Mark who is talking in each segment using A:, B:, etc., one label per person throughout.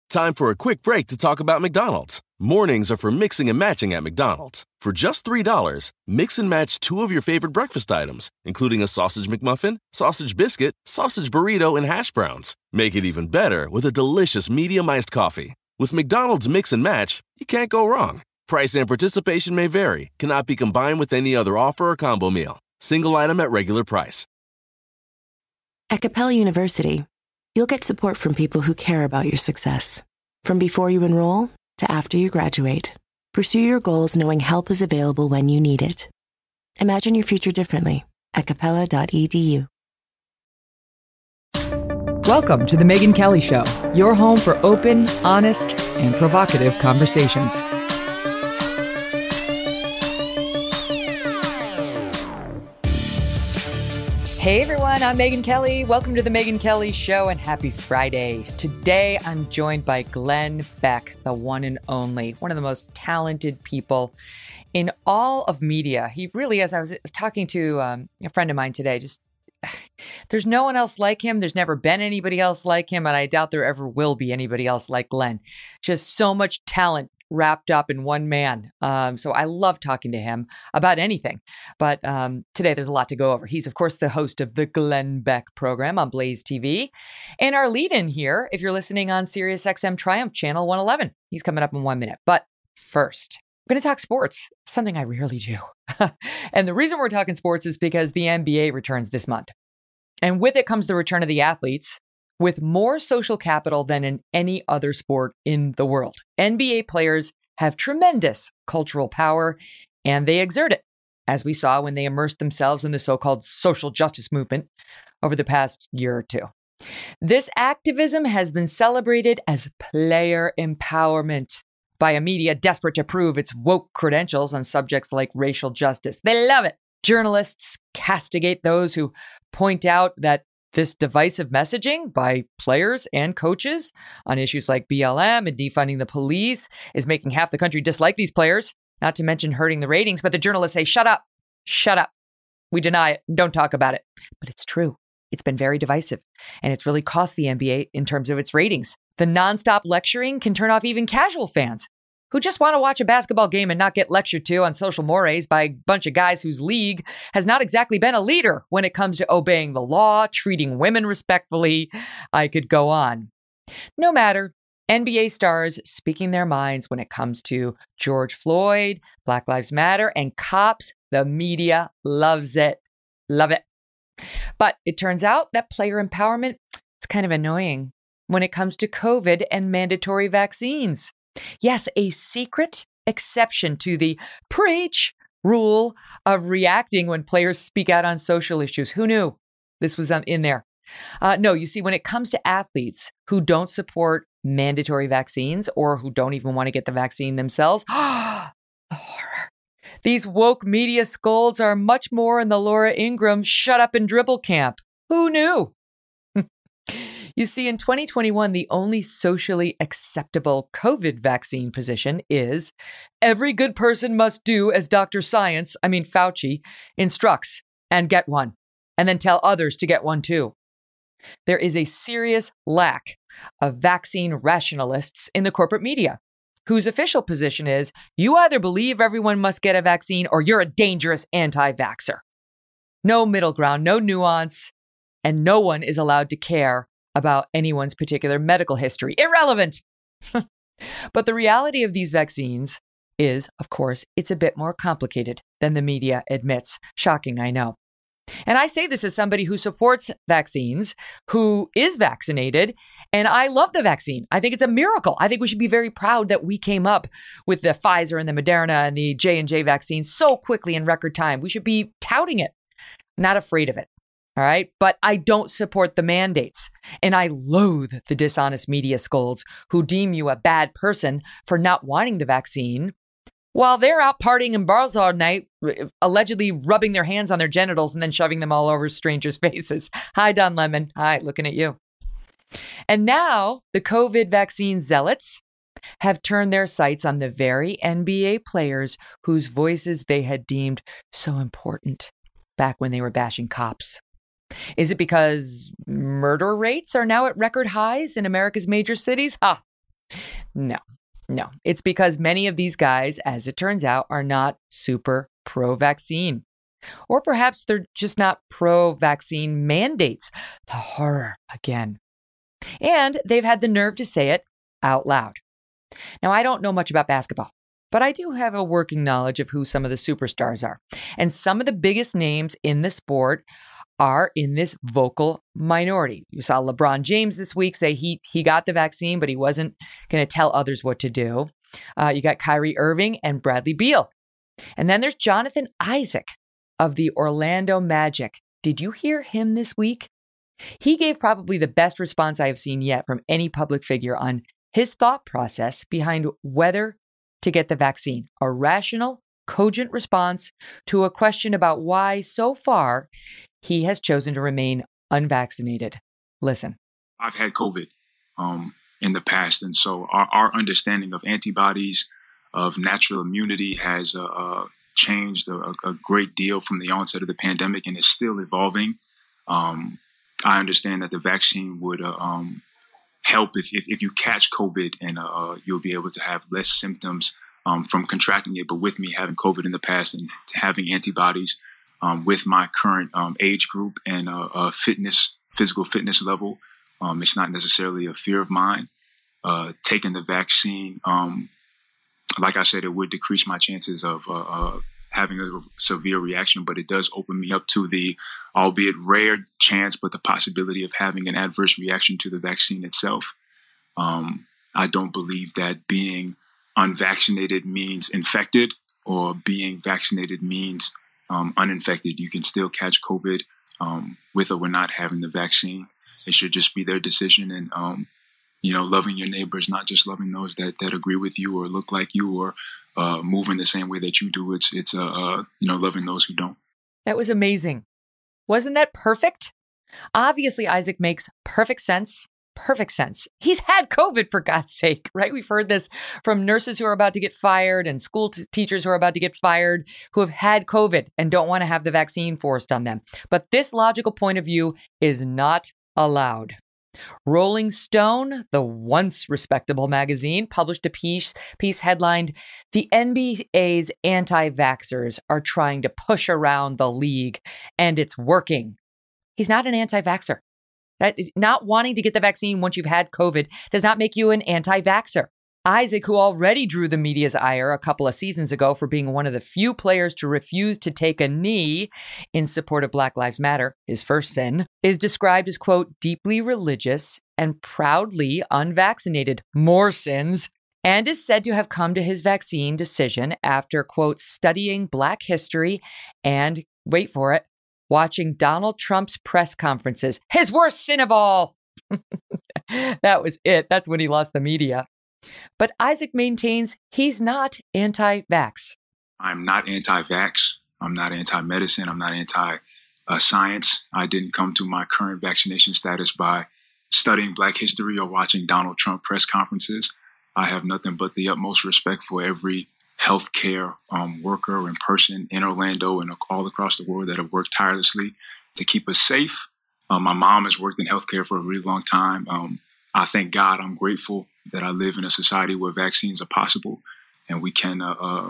A: Time for a quick break to talk about McDonald's. Mornings are for mixing and matching at McDonald's. For just $3, mix and match 2 of your favorite breakfast items, including a sausage McMuffin, sausage biscuit, sausage burrito, and hash browns. Make it even better with a delicious medium iced coffee. With McDonald's Mix and Match, you can't go wrong. Price and participation may vary. Cannot be combined with any other offer or combo meal. Single item at regular price.
B: At Capella University, you'll get support from people who care about your success. From before you enroll to after you graduate, pursue your goals knowing help is available when you need it. Imagine your future differently at capella.edu.
C: Welcome to The Megyn Kelly Show, your home for open, honest, and provocative conversations. Hey everyone, I'm Megyn Kelly. Welcome to The Megyn Kelly Show and happy Friday. Today I'm joined by Glenn Beck, the one and only, one of the most talented people in all of media. He really is. I was talking to a friend of mine today. There's no one else like him. There's never been anybody else like him, and I doubt there ever will be anybody else like Glenn. Just so much talent wrapped up in one man. So I love talking to him about anything. But today there's a lot to go over. He's, of course, the host of the Glenn Beck program on Blaze TV. And our lead-in here, if you're listening on SiriusXM Triumph Channel 111, he's coming up in 1 minute. But first, we're going to talk sports, something I rarely do. And the reason we're talking sports is because the NBA returns this month. And with it comes the return of the athletes with more social capital than in any other sport in the world. NBA players have tremendous cultural power, and they exert it, as we saw when they immersed themselves in the so-called social justice movement over the past year or two. This activism has been celebrated as player empowerment by a media desperate to prove its woke credentials on subjects like racial justice. They love it. Journalists castigate those who point out that this divisive messaging by players and coaches on issues like BLM and defunding the police is making half the country dislike these players, not to mention hurting the ratings. But the journalists say, shut up, shut up. We deny it. Don't talk about it. But it's true. It's been very divisive, and it's really cost the NBA in terms of its ratings. The nonstop lecturing can turn off even casual fans who just want to watch a basketball game and not get lectured to on social mores by a bunch of guys whose league has not exactly been a leader when it comes to obeying the law, treating women respectfully. I could go on. No matter, NBA stars speaking their minds when it comes to George Floyd, Black Lives Matter, and cops, the media loves it. Love it. But it turns out that player empowerment is kind of annoying when it comes to COVID and mandatory vaccines. Yes, a secret exception to the preach rule of reacting when players speak out on social issues. Who knew this was in there? No, you see, when it comes to athletes who don't support mandatory vaccines or who don't even want to get the vaccine themselves, the horror. These woke media scolds are much more in the Laura Ingraham shut up and dribble camp. Who knew? You see, in 2021, the only socially acceptable COVID vaccine position is every good person must do as Dr. Fauci, instructs and get one, and then tell others to get one too. There is a serious lack of vaccine rationalists in the corporate media, whose official position is you either believe everyone must get a vaccine or you're a dangerous anti-vaxxer. No middle ground, no nuance, and no one is allowed to care about anyone's particular medical history. Irrelevant. But the reality of these vaccines is, of course, it's a bit more complicated than the media admits. Shocking, I know. And I say this as somebody who supports vaccines, who is vaccinated, and I love the vaccine. I think it's a miracle. I think we should be very proud that we came up with the Pfizer and the Moderna and the J&J vaccine so quickly in record time. We should be touting it, not afraid of it. All right. But I don't support the mandates. And I loathe the dishonest media scolds who deem you a bad person for not wanting the vaccine while they're out partying in bars all night, allegedly rubbing their hands on their genitals and then shoving them all over strangers' faces. Hi, Don Lemon. Hi, looking at you. And now the COVID vaccine zealots have turned their sights on the very NBA players whose voices they had deemed so important back when they were bashing cops. Is it because murder rates are now at record highs in America's major cities? No, no. It's because many of these guys, as it turns out, are not super pro-vaccine. Or perhaps they're just not pro-vaccine mandates. The horror again. And they've had the nerve to say it out loud. Now, I don't know much about basketball, but I do have a working knowledge of who some of the superstars are. And some of the biggest names in the sport are in this vocal minority. You saw LeBron James this week say he got the vaccine, but he wasn't going to tell others what to do. You got Kyrie Irving and Bradley Beal. And then there's Jonathan Isaac of the Orlando Magic. Did you hear him this week? He gave probably the best response I have seen yet from any public figure on his thought process behind whether to get the vaccine. A rational, cogent response to a question about why, so far, he has chosen to remain unvaccinated. Listen.
D: I've had COVID in the past, and so our understanding of antibodies, of natural immunity has changed a great deal from the onset of the pandemic and is still evolving. I understand that the vaccine would help if you catch COVID, and you'll be able to have less symptoms from contracting it. But with me having COVID in the past and having antibodies with my current age group and physical fitness level, it's not necessarily a fear of mine. Taking the vaccine, like I said, it would decrease my chances of having a severe reaction, but it does open me up to the, albeit rare chance, but the possibility of having an adverse reaction to the vaccine itself. I don't believe that being unvaccinated means infected, or being vaccinated means uninfected. You can still catch COVID with or without having the vaccine. It should just be their decision. And, loving your neighbors, not just loving those that agree with you or look like you or move in the same way that you do. It's loving those who don't.
C: That was amazing. Wasn't that perfect? Obviously, Isaac makes perfect sense. Perfect sense. He's had COVID, for God's sake, right? We've heard this from nurses who are about to get fired and school teachers who are about to get fired, who have had COVID and don't want to have the vaccine forced on them. But this logical point of view is not allowed. Rolling Stone, the once respectable magazine, published a piece headlined, "The NBA's anti-vaxxers are trying to push around the league, and it's working." He's not an anti-vaxxer. That not wanting to get the vaccine once you've had COVID does not make you an anti-vaxxer. Isaac, who already drew the media's ire a couple of seasons ago for being one of the few players to refuse to take a knee in support of Black Lives Matter, his first sin, is described as, quote, deeply religious and proudly unvaccinated, more sins, and is said to have come to his vaccine decision after, quote, studying Black history and, wait for it, watching Donald Trump's press conferences. His worst sin of all. That was it. That's when he lost the media. But Isaac maintains he's not anti-vax.
D: I'm not anti-vax. I'm not anti-medicine. I'm not anti-science. I didn't come to my current vaccination status by studying Black history or watching Donald Trump press conferences. I have nothing but the utmost respect for every healthcare worker and person in Orlando and all across the world that have worked tirelessly to keep us safe. My mom has worked in healthcare for a really long time. I thank God, I'm grateful that I live in a society where vaccines are possible and we can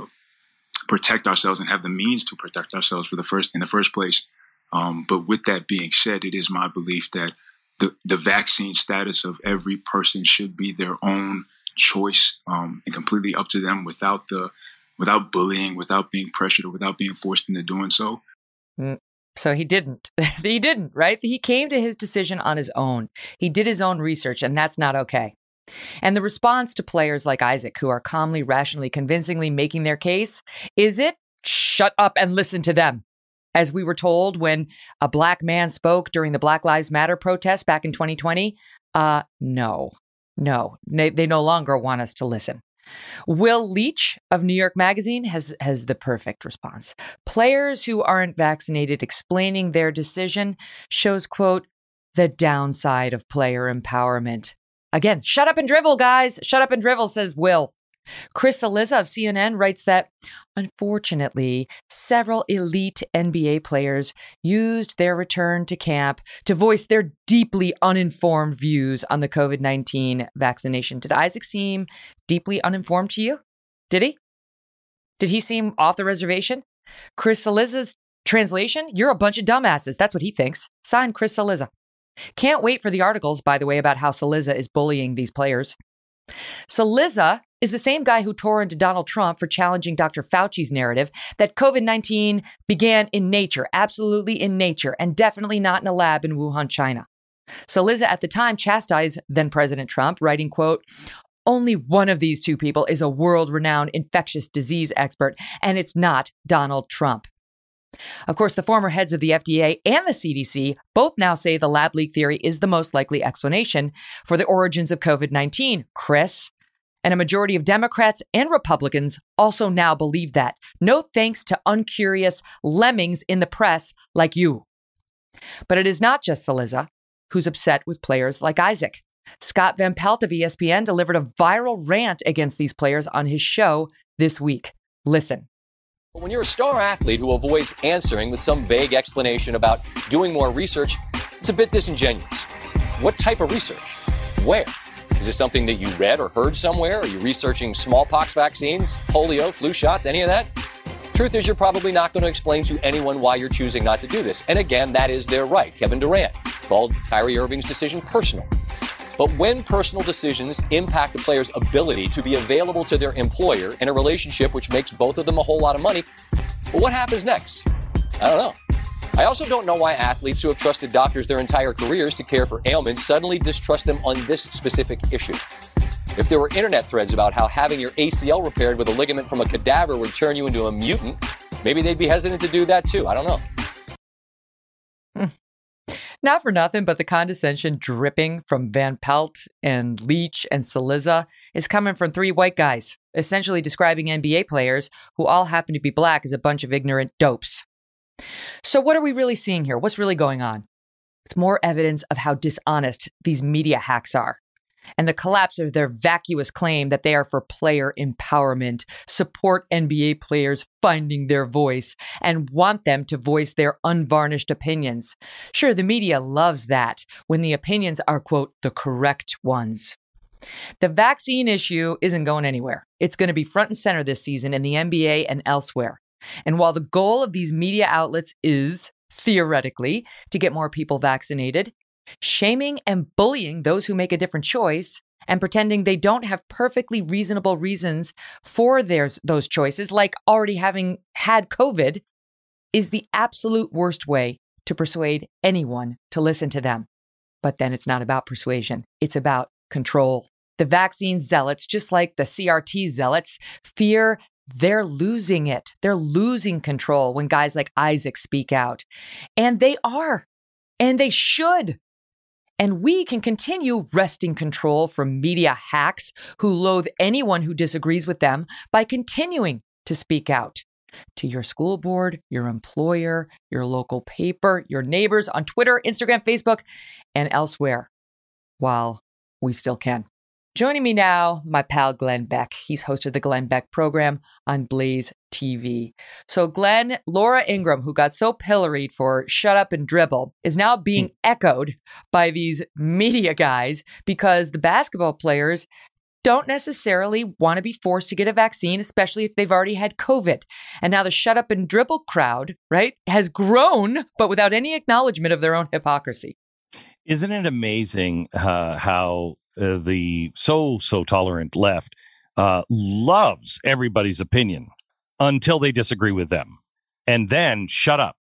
D: protect ourselves and have the means to protect ourselves in the first place. But with that being said, it is my belief that the vaccine status of every person should be their own choice and completely up to them without bullying, without being pressured, or without being forced into doing so.
C: So he didn't. He didn't, right? He came to his decision on his own. He did his own research, and that's not okay. And the response to players like Isaac, who are calmly, rationally, convincingly making their case, is it shut up and listen to them? As we were told when a Black man spoke during the Black Lives Matter protest back in 2020, no, they no longer want us to listen. Will Leach of New York Magazine has the perfect response. Players who aren't vaccinated explaining their decision shows, quote, the downside of player empowerment. Again, shut up and drivel, guys. Shut up and drivel, says Will. Chris Cillizza of CNN writes that, unfortunately, several elite NBA players used their return to camp to voice their deeply uninformed views on the COVID-19 vaccination. Did Isaac seem deeply uninformed to you? Did he? Did he seem off the reservation? Chris Cillizza's translation? You're a bunch of dumbasses. That's what he thinks. Signed, Chris Cillizza. Can't wait for the articles, by the way, about how Cillizza is bullying these players. Cillizza is the same guy who tore into Donald Trump for challenging Dr. Fauci's narrative that COVID-19 began in nature, absolutely in nature, and definitely not in a lab in Wuhan, China. Cillizza at the time chastised then President Trump, writing, quote, "Only one of these two people is a world-renowned infectious disease expert, and it's not Donald Trump." Of course, the former heads of the FDA and the CDC both now say the lab leak theory is the most likely explanation for the origins of COVID-19, Chris. And a majority of Democrats and Republicans also now believe that. No thanks to uncurious lemmings in the press like you. But it is not just Cillizza who's upset with players like Isaac. Scott Van Pelt of ESPN delivered a viral rant against these players on his show this week. Listen.
E: When you're a star athlete who avoids answering with some vague explanation about doing more research, it's a bit disingenuous. What type of research? Where? Is this something that you read or heard somewhere? Are you researching smallpox vaccines, polio, flu shots, any of that? Truth is, you're probably not going to explain to anyone why you're choosing not to do this. And again, that is their right. Kevin Durant called Kyrie Irving's decision personal. But when personal decisions impact the player's ability to be available to their employer in a relationship which makes both of them a whole lot of money, well, what happens next? I don't know. I also don't know why athletes who have trusted doctors their entire careers to care for ailments suddenly distrust them on this specific issue. If there were internet threads about how having your ACL repaired with a ligament from a cadaver would turn you into a mutant, maybe they'd be hesitant to do that too. I don't know.
C: Not for nothing, but the condescension dripping from Van Pelt and Leach and Cillizza is coming from three white guys, essentially describing NBA players who all happen to be black as a bunch of ignorant dopes. So what are we really seeing here? What's really going on? It's more evidence of how dishonest these media hacks are and the collapse of their vacuous claim that they are for player empowerment, support NBA players finding their voice, and want them to voice their unvarnished opinions. Sure, the media loves that when the opinions are, quote, the correct ones. The vaccine issue isn't going anywhere. It's going to be front and center this season in the NBA and elsewhere. And while the goal of these media outlets is, theoretically, to get more people vaccinated, shaming and bullying those who make a different choice and pretending they don't have perfectly reasonable reasons for those choices, like already having had COVID, is the absolute worst way to persuade anyone to listen to them. But then it's not about persuasion. It's about control. The vaccine zealots, just like the CRT zealots, fear they're losing it. They're losing control when guys like Isaac speak out. And they are. And they should. And we can continue wresting control from media hacks who loathe anyone who disagrees with them by continuing to speak out to your school board, your employer, your local paper, your neighbors on Twitter, Instagram, Facebook, and elsewhere while we still can. Joining me now, my pal Glenn Beck. He's host of the Glenn Beck program on Blaze TV. So Glenn, Laura Ingraham, who got so pilloried for shut up and dribble, is now being echoed by these media guys because the basketball players don't necessarily want to be forced to get a vaccine, especially if they've already had COVID. And now the shut up and dribble crowd, right, has grown, but without any acknowledgement of their own hypocrisy.
F: Isn't it amazing how the so tolerant left loves everybody's opinion until they disagree with them, and then shut up.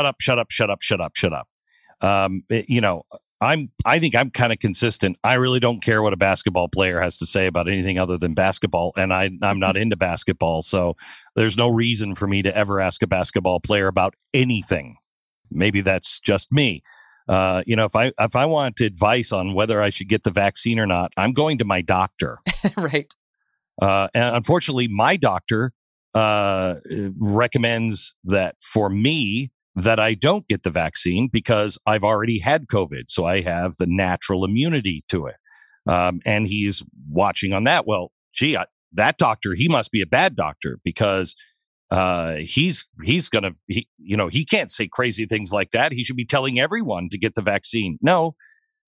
F: I think I'm kind of consistent. I really don't care what a basketball player has to say about anything other than basketball, and I'm not into basketball, so there's no reason for me to ever ask a basketball player about anything. Maybe that's just me. If I want advice on whether I should get the vaccine or not, I'm going to my doctor.
C: Right.
F: And unfortunately, my doctor recommends that for me that I don't get the vaccine because I've already had COVID. So I have the natural immunity to it. And he's watching on that. Well, gee, that doctor, he must be a bad doctor because he can't say crazy things like that. He should be telling everyone to get the vaccine. No,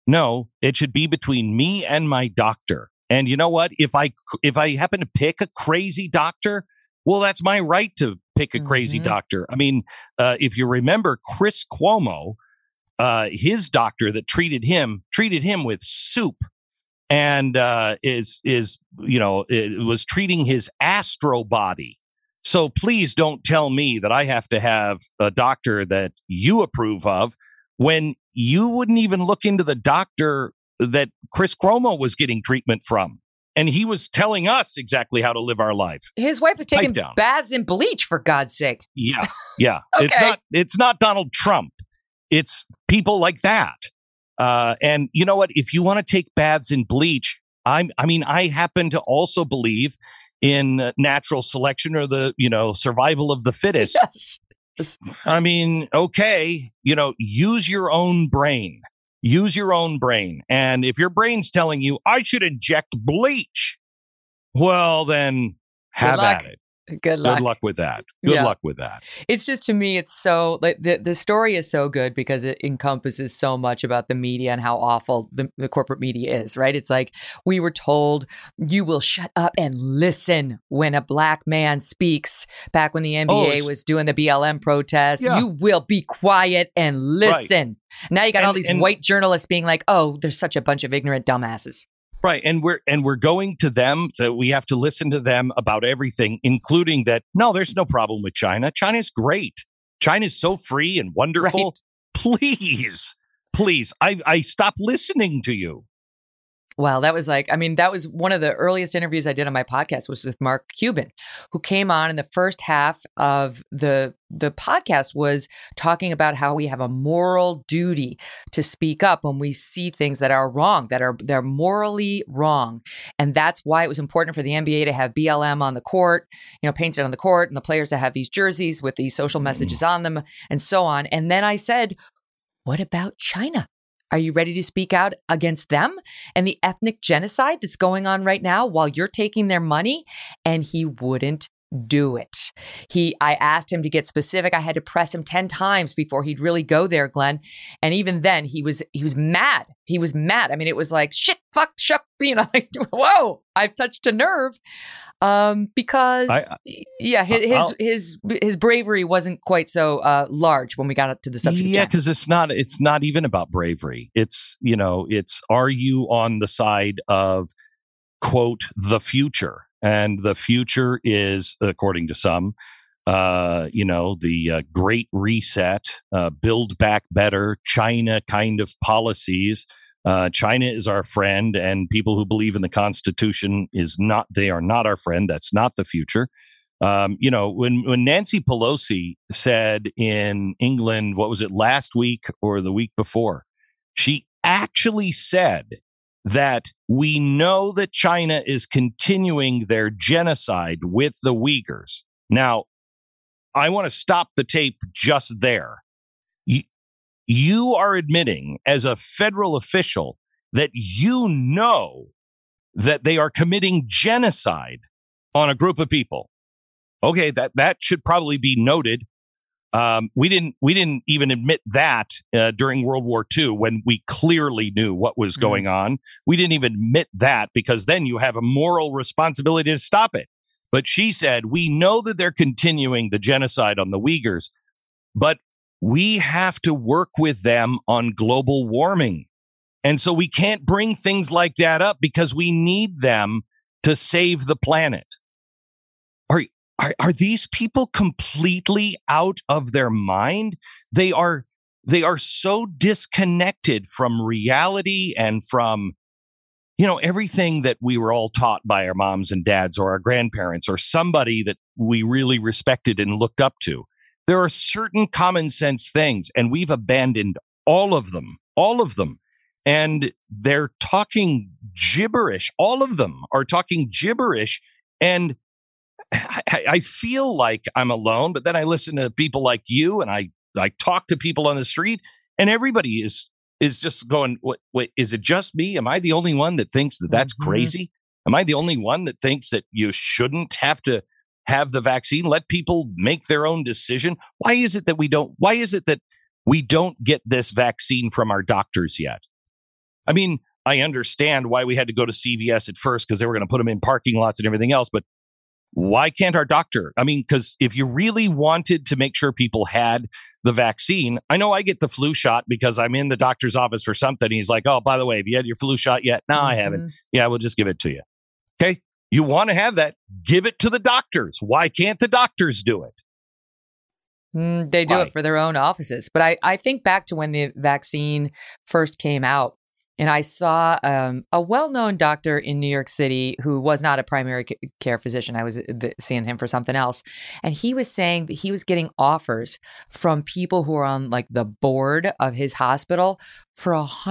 F: it should be between me and my doctor. And you know what? If I happen to pick a crazy doctor, well, that's my right to pick a crazy doctor. I mean, if you remember Chris Cuomo, his doctor that treated him with soup, and it was treating his astro body. So please don't tell me that I have to have a doctor that you approve of when you wouldn't even look into the doctor that Chris Cuomo was getting treatment from. And he was telling us exactly how to live our life.
C: His wife was taking baths in bleach, for God's sake.
F: Yeah.
C: Okay.
F: It's not Donald Trump. It's people like that. And you know what? If you want to take baths in bleach, I happen to also believe in natural selection or the, survival of the fittest.
C: Yes.
F: I mean, okay, use your own brain. Use your own brain. And if your brain's telling you, I should inject bleach, well, then have at it.
C: Good luck.
F: Good luck with that. Good luck with that.
C: It's just, to me, it's so, like, the story is so good because it encompasses so much about the media and how awful the corporate media is, right? It's like, we were told you will shut up and listen when a black man speaks back when the NBA was doing the BLM protests. Yeah. You will be quiet and listen. Right. Now you got all these white journalists being like, oh, there's such a bunch of ignorant dumbasses.
F: Right. And we're going to them. So we have to listen to them about everything, including that. No, there's no problem with China. China's great. China's so free and wonderful. Right. Please. I stopped listening to you.
C: Well, that was that was one of the earliest interviews I did on my podcast was with Mark Cuban, who came on in the first half of the podcast was talking about how we have a moral duty to speak up when we see things that are wrong, they're morally wrong. And that's why it was important for the NBA to have BLM on the court, painted on the court, and the players to have these jerseys with these social messages on them and so on. And then I said, what about China? Are you ready to speak out against them and the ethnic genocide that's going on right now while you're taking their money? And he wouldn't do it. I asked him to get specific. I had to press him 10 times before he'd really go there, Glenn. And even then he was mad. He was mad. I mean, it was like, shit, fuck, shuck, like, whoa, I've touched a nerve. Because his bravery wasn't quite so large when we got up to the subject.
F: Yeah, because it's not even about bravery. It's are you on the side of, quote, the future? And the future is, according to some, the Great Reset, Build Back Better, China kind of policies. China is our friend, and people who believe in the Constitution they are not our friend. That's not the future. When Nancy Pelosi said in England, what was it, last week or the week before, she actually said that we know that China is continuing their genocide with the Uyghurs. Now, I want to stop the tape just there. You are admitting as a federal official that you know that they are committing genocide on a group of people. Okay, that should probably be noted. We didn't even admit that during World War II when we clearly knew what was going on. We didn't even admit that because then you have a moral responsibility to stop it. But she said, we know that they're continuing the genocide on the Uyghurs, but we have to work with them on global warming. And so we can't bring things like that up because we need them to save the planet. Are these people completely out of their mind? They are so disconnected from reality and from, everything that we were all taught by our moms and dads or our grandparents or somebody that we really respected and looked up to. There are certain common sense things, and we've abandoned all of them. And they're talking gibberish. All of them are talking gibberish. And I feel like I'm alone, but then I listen to people like you, and I talk to people on the street, and everybody is just going, wait, is it just me? Am I the only one that thinks that that's crazy? Am I the only one that thinks that you shouldn't have to have the vaccine? Let people make their own decision. Why is it that we don't get this vaccine from our doctors yet? I mean, I understand why we had to go to CVS at first because they were going to put them in parking lots and everything else, but why can't our doctor? I mean, because if you really wanted to make sure people had the vaccine, I know I get the flu shot because I'm in the doctor's office for something. He's like, oh, by the way, have you had your flu shot yet? No, I haven't. Yeah, we'll just give it to you. Okay. You want to have that, give it to the doctors. Why can't the doctors do it?
C: They do it for their own offices. But I think back to when the vaccine first came out, and I saw a well-known doctor in New York City who was not a primary care physician. I was seeing him for something else. And he was saying that he was getting offers from people who are on like the board of his hospital for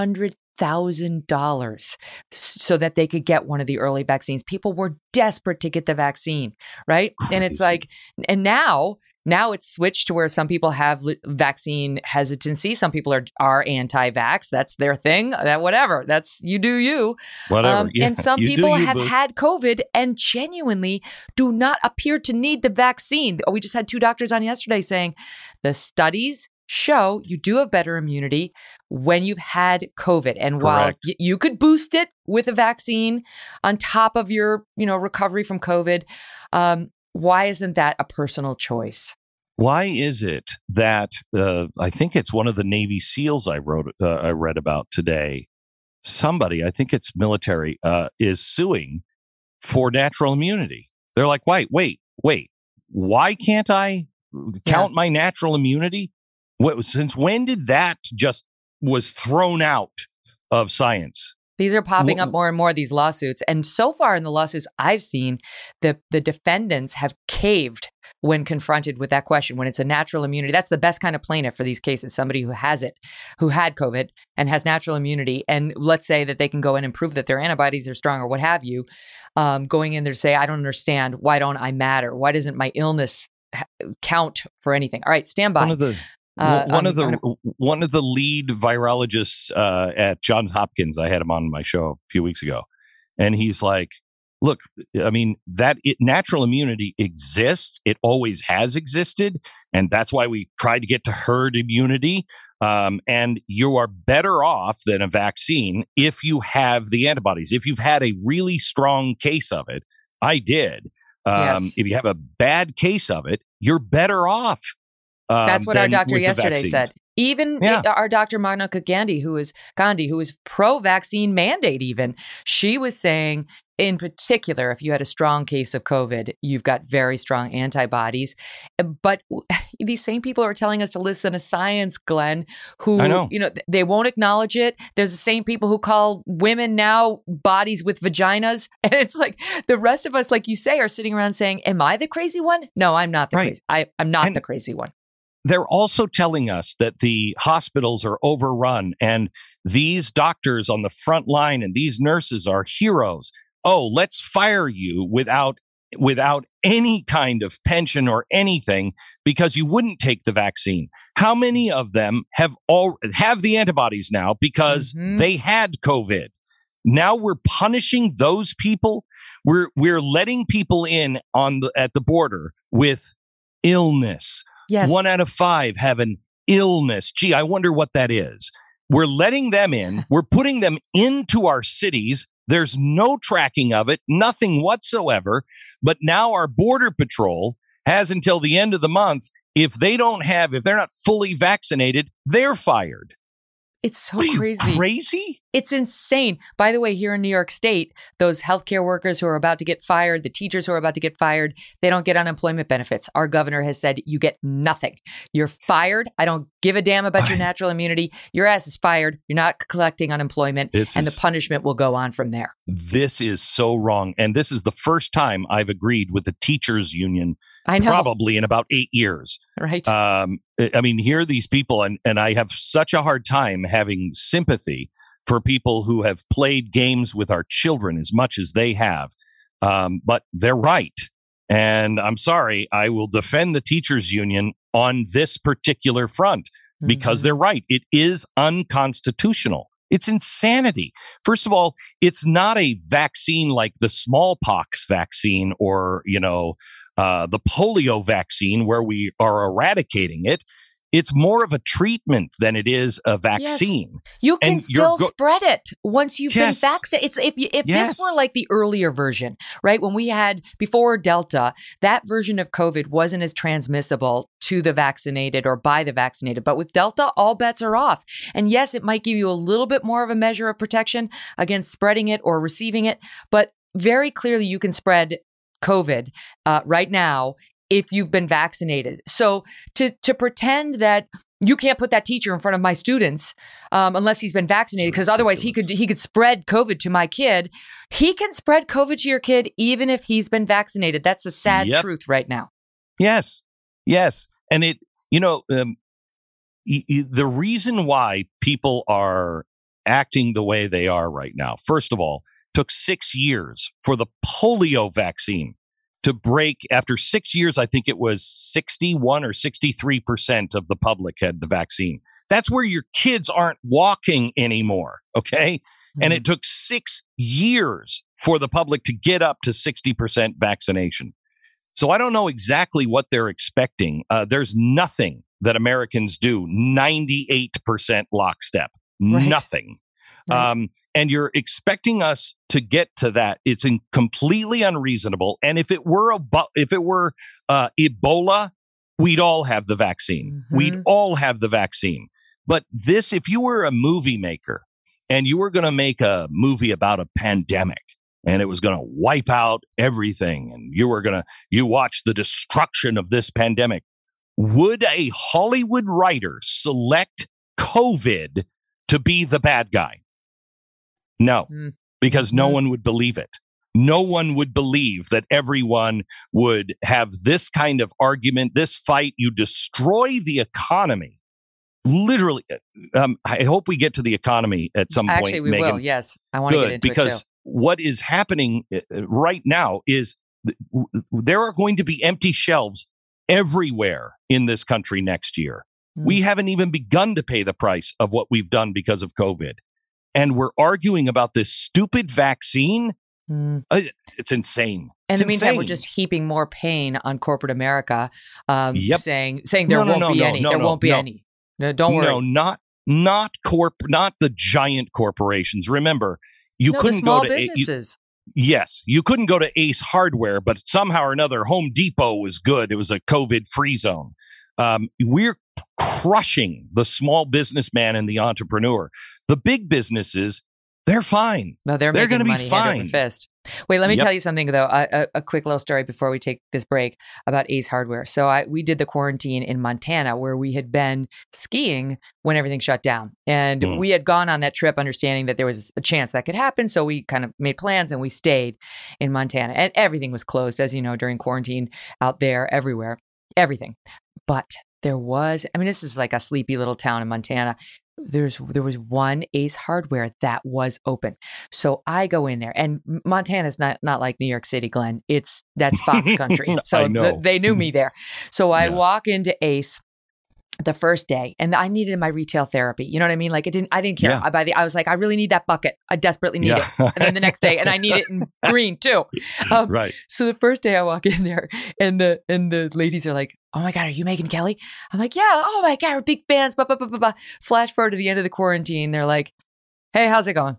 C: $100,000 so that they could get one of the early vaccines. People were desperate to get the vaccine, right? Crazy. And it's like, and now it's switched to where some people have vaccine hesitancy. Some people are anti-vax. That's their thing. That whatever. That's you do you.
F: Whatever.
C: And some people have had COVID and genuinely do not appear to need the vaccine. We just had 2 doctors on yesterday saying the studies show you do have better immunity when you've had COVID. And while you could boost it with a vaccine on top of your, recovery from COVID, why isn't that a personal choice?
F: Why is it that I think it's one of the Navy SEALs I read about today. Somebody, I think it's military, is suing for natural immunity. They're like, wait. Why can't I count my natural immunity? Since when did that just was thrown out of science?
C: These are popping up more and more, these lawsuits. And so far in the lawsuits I've seen, the defendants have caved when confronted with that question. When it's a natural immunity, that's the best kind of plaintiff for these cases. Somebody who has it, who had COVID and has natural immunity. And let's say that they can go in and prove that their antibodies are strong or what have you. Going in there to say, I don't understand. Why don't I matter? Why doesn't my illness count for anything? All right, stand by. One of the lead virologists at Johns Hopkins, I had him on my show a few weeks ago, and he's like, "Look, I mean natural immunity exists. It always has existed, and that's why we try to get to herd immunity. And you are better off than a vaccine if you have the antibodies. If you've had a really strong case of it, I did. Yes. If you have a bad case of it, you're better off." That's what our doctor yesterday said. Even our Dr. Manaka Gandhi, who is pro-vaccine mandate even, she was saying, in particular, if you had a strong case of COVID, you've got very strong antibodies. But these same people are telling us to listen to science, Glenn, who, they won't acknowledge it. There's the same people who call women now bodies with vaginas. And it's like the rest of us, like you say, are sitting around saying, am I the crazy one? No, I'm not the crazy. I'm not the crazy one.
F: They're also telling us that the hospitals are overrun and these doctors on the front line and these nurses are heroes. Oh, let's fire you without any kind of pension or anything because you wouldn't take the vaccine. How many of them have the antibodies now because they had COVID? Now we're punishing those people. We're letting people in at the border with illness. Yes. 1 out of 5 have an illness. Gee, I wonder what that is. We're letting them in. We're putting them into our cities. There's no tracking of it, nothing whatsoever. But now our Border Patrol has until the end of the month. If they're not fully vaccinated, they're fired.
C: It's so
F: crazy. Crazy?
C: It's insane. By the way, here in New York State, those healthcare workers who are about to get fired, the teachers who are about to get fired, they don't get unemployment benefits. Our governor has said you get nothing. You're fired. I don't give a damn about your natural immunity. Your ass is fired. You're not collecting unemployment, and the punishment will go on from there.
F: This is so wrong. And this is the first time I've agreed with the teachers union.
C: I know.
F: Probably in about 8 years.
C: Right.
F: I mean, here are these people, and I have such a hard time having sympathy for people who have played games with our children as much as they have. But they're right. And I'm sorry, I will defend the teachers union on this particular front because they're right. It is unconstitutional. It's insanity. First of all, it's not a vaccine like the smallpox vaccine or, the polio vaccine where we are eradicating it. It's more of a treatment than it is a vaccine.
C: Yes. You can still spread it once you've been vaccinated. If this were like the earlier version, right? When we had before Delta, that version of COVID wasn't as transmissible to the vaccinated or by the vaccinated. But with Delta, all bets are off. And yes, it might give you a little bit more of a measure of protection against spreading it or receiving it. But very clearly, you can spread COVID right now if you've been vaccinated. So to pretend that you can't put that teacher in front of my students unless he's been vaccinated, because otherwise he could spread COVID to my kid. He can spread COVID to your kid even if he's been vaccinated. That's the sad truth right now.
F: Yes. And the reason why people are acting the way they are right now, first of all, took 6 years for the polio vaccine to break. After 6 years, I think it was 61 or 63% of the public had the vaccine. That's where your kids aren't walking anymore, okay? Mm-hmm. And it took 6 years for the public to get up to 60% vaccination. So I don't know exactly what they're expecting. There's nothing that Americans do 98% lockstep. Right. Nothing. Right. And you're expecting us to get to that. It's completely unreasonable. And if it were Ebola, we'd all have the vaccine. Mm-hmm. We'd all have the vaccine. But this, if you were a movie maker and you were going to make a movie about a pandemic and it was going to wipe out everything and you watch the destruction of this pandemic, would a Hollywood writer select COVID to be the bad guy? No, because no one would believe it. No one would believe that everyone would have this kind of argument, this fight. You destroy the economy. Literally, I hope we get to the economy at some point.
C: Actually, we will. Yes, I want to get into
F: because
C: it too.
F: What is happening right now is there are going to be empty shelves everywhere in this country next year. We haven't even begun to pay the price of what we've done because of COVID. And we're arguing about this stupid vaccine. It's insane.
C: In the meantime, we're just heaping more pain on corporate America, saying there won't be any. There won't be any. No, don't worry.
F: No, not the giant corporations. Remember, you couldn't
C: go
F: to
C: businesses.
F: Yes, you couldn't go to Ace Hardware, but somehow or another, Home Depot was good. It was a COVID-free zone. We're crushing the small businessman and the entrepreneur. The big businesses, they're fine.
C: No, they're going to be fine. Hand over fist. Wait, let me tell you something, though. A quick little story before we take this break about Ace Hardware. So we did the quarantine in Montana where we had been skiing when everything shut down. And we had gone on that trip understanding that there was a chance that could happen. So we kind of made plans and we stayed in Montana. And everything was closed, as you know, during quarantine out there, everywhere, everything. But there was, this is like a sleepy little town in Montana. There was one Ace Hardware that was open. So I go in there, and Montana's not like New York City, Glenn. That's Fox country. So they knew me there. So I walk into Ace the first day, and I needed my retail therapy. You know what I mean? Like I didn't care. Yeah. I was like, I really need that bucket. I desperately need it. And then the next day, and I need it in green too.
F: Right.
C: So the first day I walk in there, and the ladies are like, "Oh my God, are you Megyn Kelly?" I'm like, "Yeah." "Oh my God, we're big fans." Blah, blah, blah, blah, blah. Flash forward to the end of the quarantine. They're like, "Hey, how's it going?"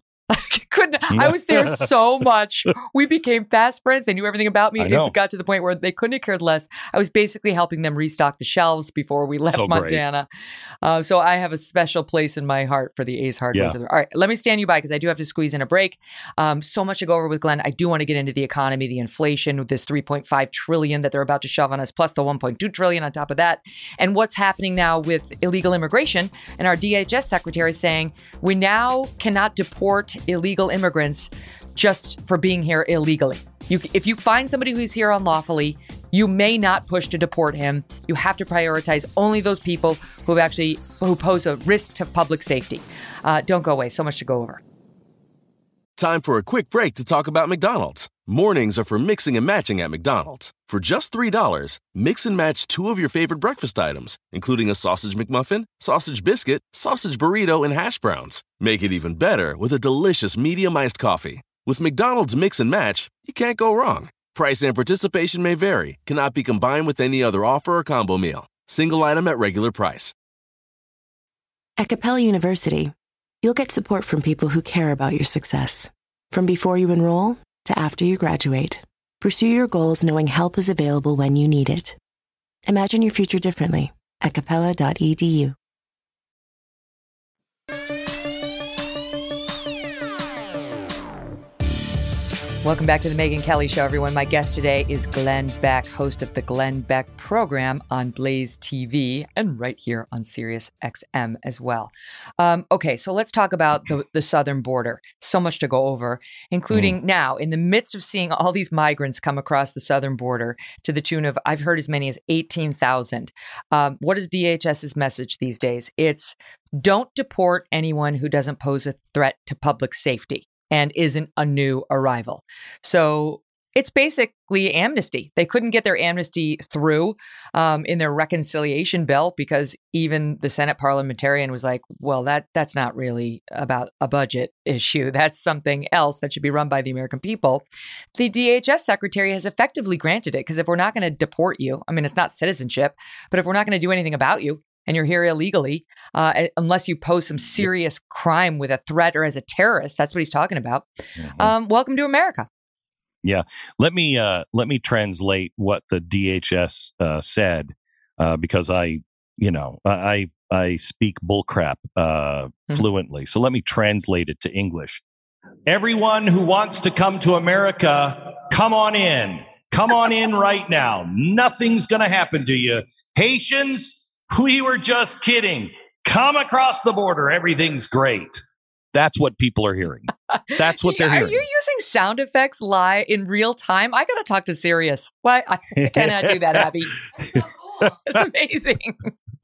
C: I was there so much. We became fast friends. They knew everything about me. It got to the point where they couldn't have cared less. I was basically helping them restock the shelves before we left Montana. So I have a special place in my heart for the Ace Hardware. Yeah. All right, let me stand you by because I do have to squeeze in a break. So much to go over with Glenn. I do want to get into the economy, the inflation with this $3.5 trillion that they're about to shove on us, plus the $1.2 trillion on top of that, and what's happening now with illegal immigration. And our DHS secretary saying we now cannot deport illegal immigrants just for being here illegally. If you find somebody who's here unlawfully, you may not push to deport him. You have to prioritize only those people who pose a risk to public safety. Don't go away. So much to go over.
A: Time for a quick break to talk about McDonald's. Mornings are for mixing and matching at McDonald's. For just $3, mix and match two of your favorite breakfast items, including a sausage McMuffin, sausage biscuit, sausage burrito, and hash browns. Make it even better with a delicious medium iced coffee. With McDonald's Mix and Match, you can't go wrong. Price and participation may vary. Cannot be combined with any other offer or combo meal. Single item at regular price.
B: At Capella University, you'll get support from people who care about your success. From before you enroll to after you graduate, pursue your goals knowing help is available when you need it. Imagine your future differently at capella.edu.
C: Welcome back to the Megyn Kelly Show, everyone. My guest today is Glenn Beck, host of the Glenn Beck program on Blaze TV and right here on Sirius XM as well. Okay, so let's talk about the southern border. So much to go over, including now in the midst of seeing all these migrants come across the southern border to the tune of, I've heard as many as 18,000. What is DHS's message these days? It's don't deport anyone who doesn't pose a threat to public safety and isn't a new arrival. So it's basically amnesty. They couldn't get their amnesty through in their reconciliation bill because even the Senate parliamentarian was like, well, that's not really about a budget issue. That's something else that should be run by the American people. The DHS secretary has effectively granted it because if we're not going to deport you, I mean, it's not citizenship, but if we're not going to do anything about you, and you're here illegally, unless you pose some serious crime with a threat or as a terrorist. That's what he's talking about. Welcome to America.
F: Yeah. Let me translate what the DHS said because I speak bullcrap fluently. So let me translate it to English. Everyone who wants to come to America, come on in. Come on in right now. Nothing's going to happen to you. Haitians, we were just kidding. Come across the border. Everything's great. That's what people are hearing. That's what they're hearing.
C: Are you using sound effects live in real time? I got to talk to Sirius. Why? I cannot do that, Abby. It's amazing.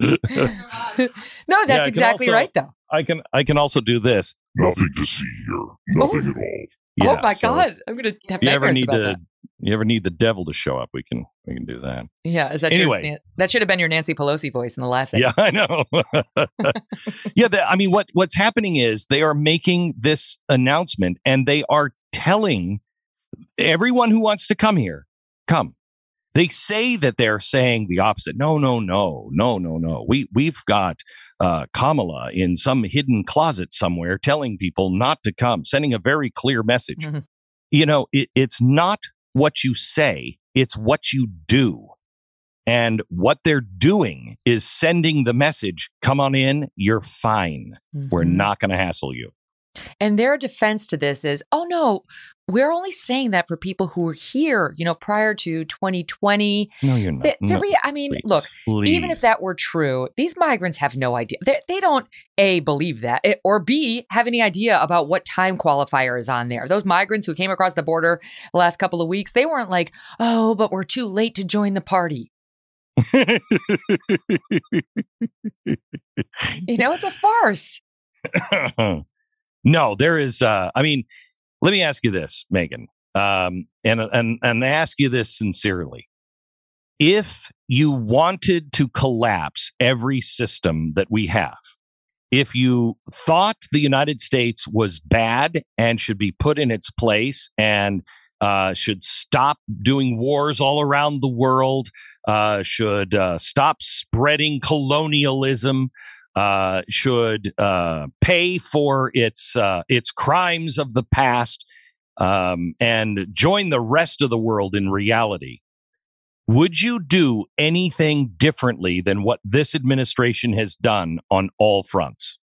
C: No, that's exactly right, though.
F: I can also do this.
G: Nothing to see here. Nothing at all.
C: Yeah, my God. I'm going to have nightmares about that.
F: You ever need the devil to show up? We can do that.
C: Yeah. Is that anyway? That should have been your Nancy Pelosi voice in the last segment.
F: Yeah, I know. Yeah. What's happening is they are making this announcement and they are telling everyone who wants to come here, come. They say that they're saying the opposite. No. We've got Kamala in some hidden closet somewhere telling people not to come, sending a very clear message. Mm-hmm. You know, it's not what you say, it's what you do. And what they're doing is sending the message, come on in, you're fine. Mm-hmm. We're not going to hassle you.
C: And their defense to this is, oh, no, we're only saying that for people who were here, prior to 2020.
F: No, you're not.
C: Look, even if that were true, these migrants have no idea. They don't, A, believe that, or B, have any idea about what time qualifier is on there. Those migrants who came across the border the last couple of weeks, they weren't like, oh, but we're too late to join the party. It's a farce.
F: No, there is. Let me ask you this, Megyn, and ask you this sincerely. If you wanted to collapse every system that we have, if you thought the United States was bad and should be put in its place and should stop doing wars all around the world, should stop spreading colonialism, should pay for its crimes of the past, and join the rest of the world in reality, would you do anything differently than what this administration has done on all fronts?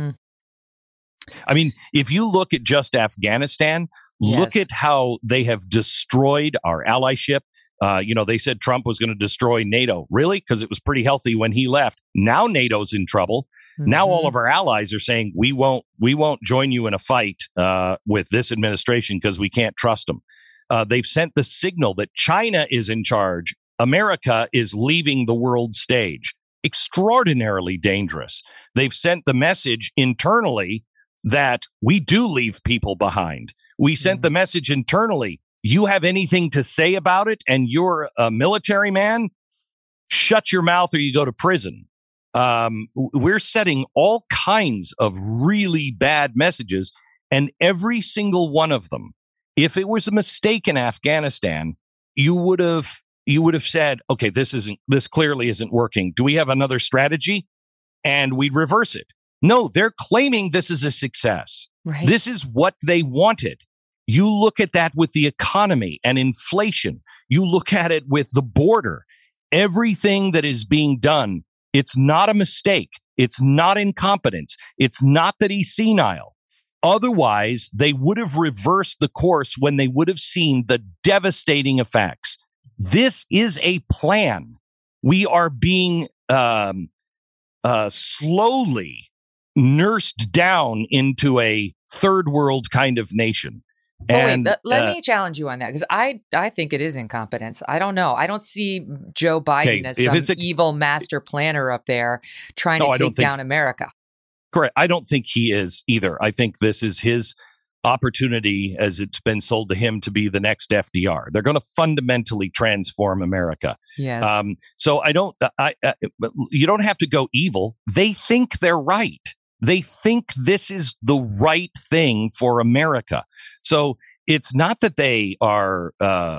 F: I mean, if you look at just Afghanistan, look at how they have destroyed our allyship. They said Trump was going to destroy NATO. Really? Because it was pretty healthy when he left. Now NATO's in trouble. Mm-hmm. Now all of our allies are saying we won't join you in a fight with this administration because we can't trust them. They've sent the signal that China is in charge. America is leaving the world stage. Extraordinarily dangerous. They've sent the message internally that we do leave people behind. We sent the message internally. you have anything to say about it and you're a military man, shut your mouth or you go to prison. We're setting all kinds of really bad messages, and every single one of them, if it was a mistake in Afghanistan, you would have said, okay, this clearly isn't working. Do we have another strategy? And we'd reverse it. No, they're claiming this is a success.
C: Right.
F: This is what they wanted. You look at that with the economy and inflation. You look at it with the border. Everything that is being done, it's not a mistake. It's not incompetence. It's not that he's senile. Otherwise, they would have reversed the course when they would have seen the devastating effects. This is a plan. We are being slowly nursed down into a third world kind of nation.
C: And let me challenge you on that, because I think it is incompetence. I don't know. I don't see Joe Biden as some evil master planner up there trying to take down America.
F: Correct. I don't think he is either. I think this is his opportunity, as it's been sold to him, to be the next FDR. They're going to fundamentally transform America.
C: Yes.
F: So you don't have to go evil. They think they're right. They think this is the right thing for America. So it's not that they are,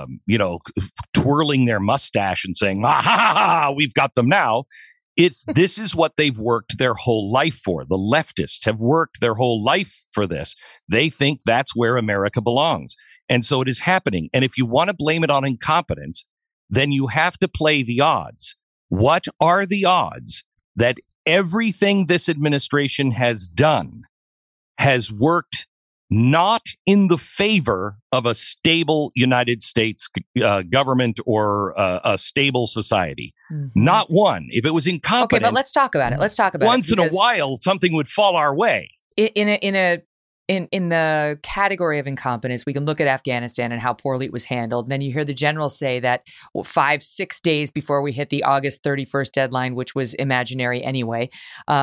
F: twirling their mustache and saying, ha, ha, ha, we've got them now. This is what they've worked their whole life for. The leftists have worked their whole life for this. They think that's where America belongs. And so it is happening. And if you want to blame it on incompetence, then you have to play the odds. What are the odds that everything this administration has done has worked not in the favor of a stable United States government or a stable society? Mm-hmm. Not one. If it was incompetent.
C: Okay, but let's talk about it.
F: Once in a while, something would fall our way.
C: In the category of incompetence, we can look at Afghanistan and how poorly it was handled. And then you hear the general say that 5-6 days before we hit the August 31st deadline, which was imaginary anyway,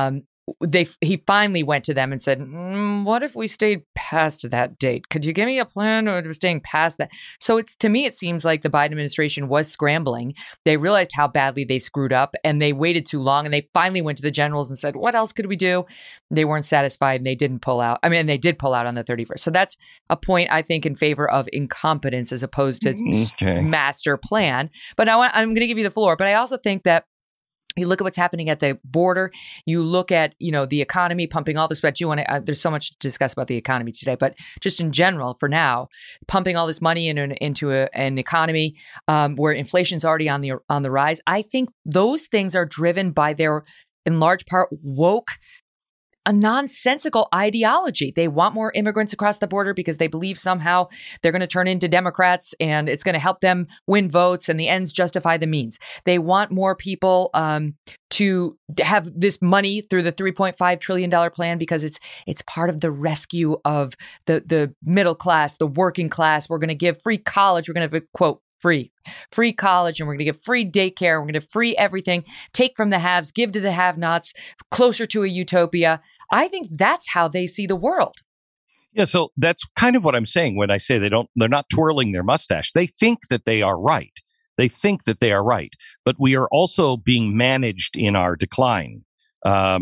C: he finally went to them and said, what if we stayed past that date? Could you give me a plan or staying past that? So to me, it seems like the Biden administration was scrambling. They realized how badly they screwed up and they waited too long. And they finally went to the generals and said, what else could we do? They weren't satisfied and they didn't pull out. They did pull out on the 31st. So that's a point, I think, in favor of incompetence as opposed to master plan. But now I'm going to give you the floor. But I also think that you look at what's happening at the border. You look at, the economy pumping all this. But there's so much to discuss about the economy today. But just in general, for now, pumping all this money into an economy where inflation's already on the rise. I think those things are driven by their, in large part, woke, a nonsensical ideology. They want more immigrants across the border because they believe somehow they're going to turn into Democrats and it's going to help them win votes and the ends justify the means. They want more people to have this money through the $3.5 trillion plan because it's part of the rescue of the middle class, the working class. We're going to give free college. We're going to, quote, free college, and we're going to give free daycare. We're going to free everything, take from the haves, give to the have-nots, closer to a utopia. I think that's how they see the world.
F: Yeah, so that's kind of what I'm saying when I say they're not twirling their mustache. They think that they are right. But we are also being managed in our decline. I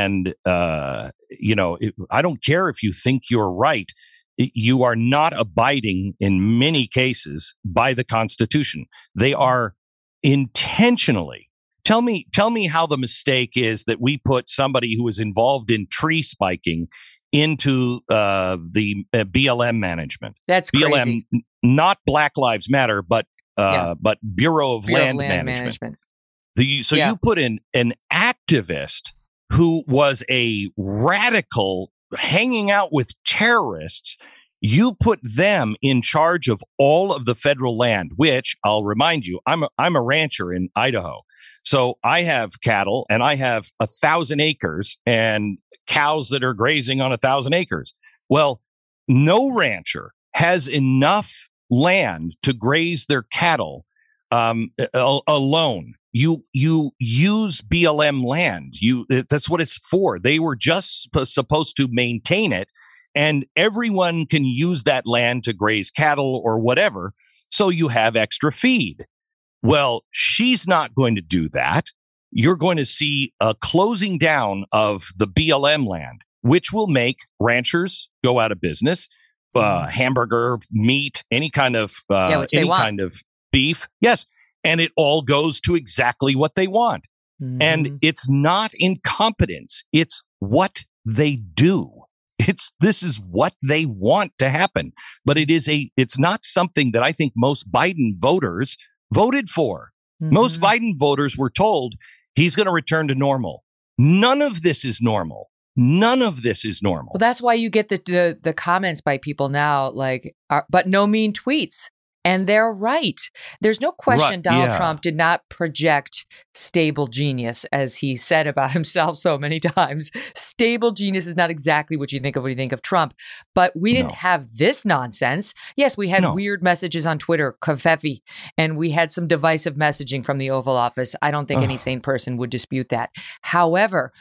F: don't care if you think you're right. You are not abiding in many cases by the Constitution. They are intentionally. Tell me how the mistake is that we put somebody who is involved in tree spiking into the BLM management.
C: That's
F: BLM,
C: crazy.
F: Not Black Lives Matter, but Bureau of Land Management. You put in an activist who was a radical hanging out with terrorists. You put them in charge of all of the federal land, which I'll remind you, I'm a rancher in Idaho. So I have cattle and I have 1,000 acres and cows that are grazing on 1,000 acres. Well, no rancher has enough land to graze their cattle alone. You use BLM land. That's what it's for. They were just supposed to maintain it and everyone can use that land to graze cattle or whatever. So you have extra feed. Well, she's not going to do that. You're going to see a closing down of the BLM land, which will make ranchers go out of business. Hamburger, meat, any kind of kind of beef. Yes. And it all goes to exactly what they want. Mm-hmm. And it's not incompetence. It's what they do. This is what they want to happen. But it's not something that I think most Biden voters voted for. Mm-hmm. Most Biden voters were told he's going to return to normal. None of this is normal. None of this is normal.
C: Well, that's why you get the comments by people now like, but no mean tweets. And they're right. There's no question Donald Trump did not project stable genius, as he said about himself so many times. Stable genius is not exactly what you think of when you think of Trump. But we didn't have this nonsense. Yes, we had weird messages on Twitter, Kafefi, and we had some divisive messaging from the Oval Office. I don't think any sane person would dispute that. However,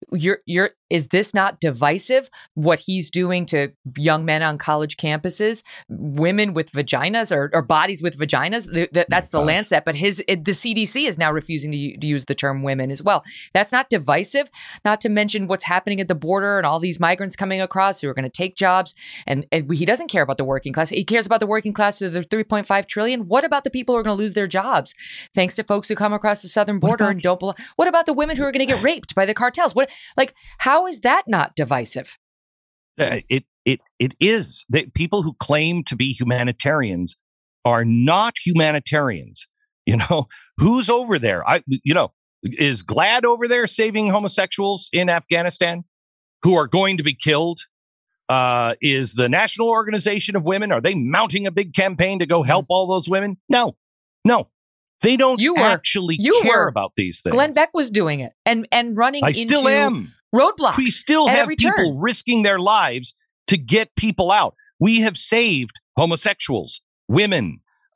C: is this not divisive? What he's doing to young men on college campuses, women with vaginas or bodies with vaginas? That's the Lancet, but the CDC is now refusing to use the term women as well. That's not divisive. Not to mention what's happening at the border and all these migrants coming across who are going to take jobs. And he doesn't care about the working class. He cares about the working class through the $3.5 trillion. What about the people who are going to lose their jobs thanks to folks who come across the southern border and don't belong? What about the women who are going to get raped by the cartels? How is that not divisive?
F: It is. People who claim to be humanitarians are not humanitarians. Who's over there? Is GLAAD over there saving homosexuals in Afghanistan who are going to be killed? Is the National Organization of Women, are they mounting a big campaign to go help all those women? No. They don't actually care about these things.
C: Glenn Beck was doing it and running into
F: still am.
C: Roadblocks.
F: We still have people risking their lives to get people out. We have saved homosexuals, women,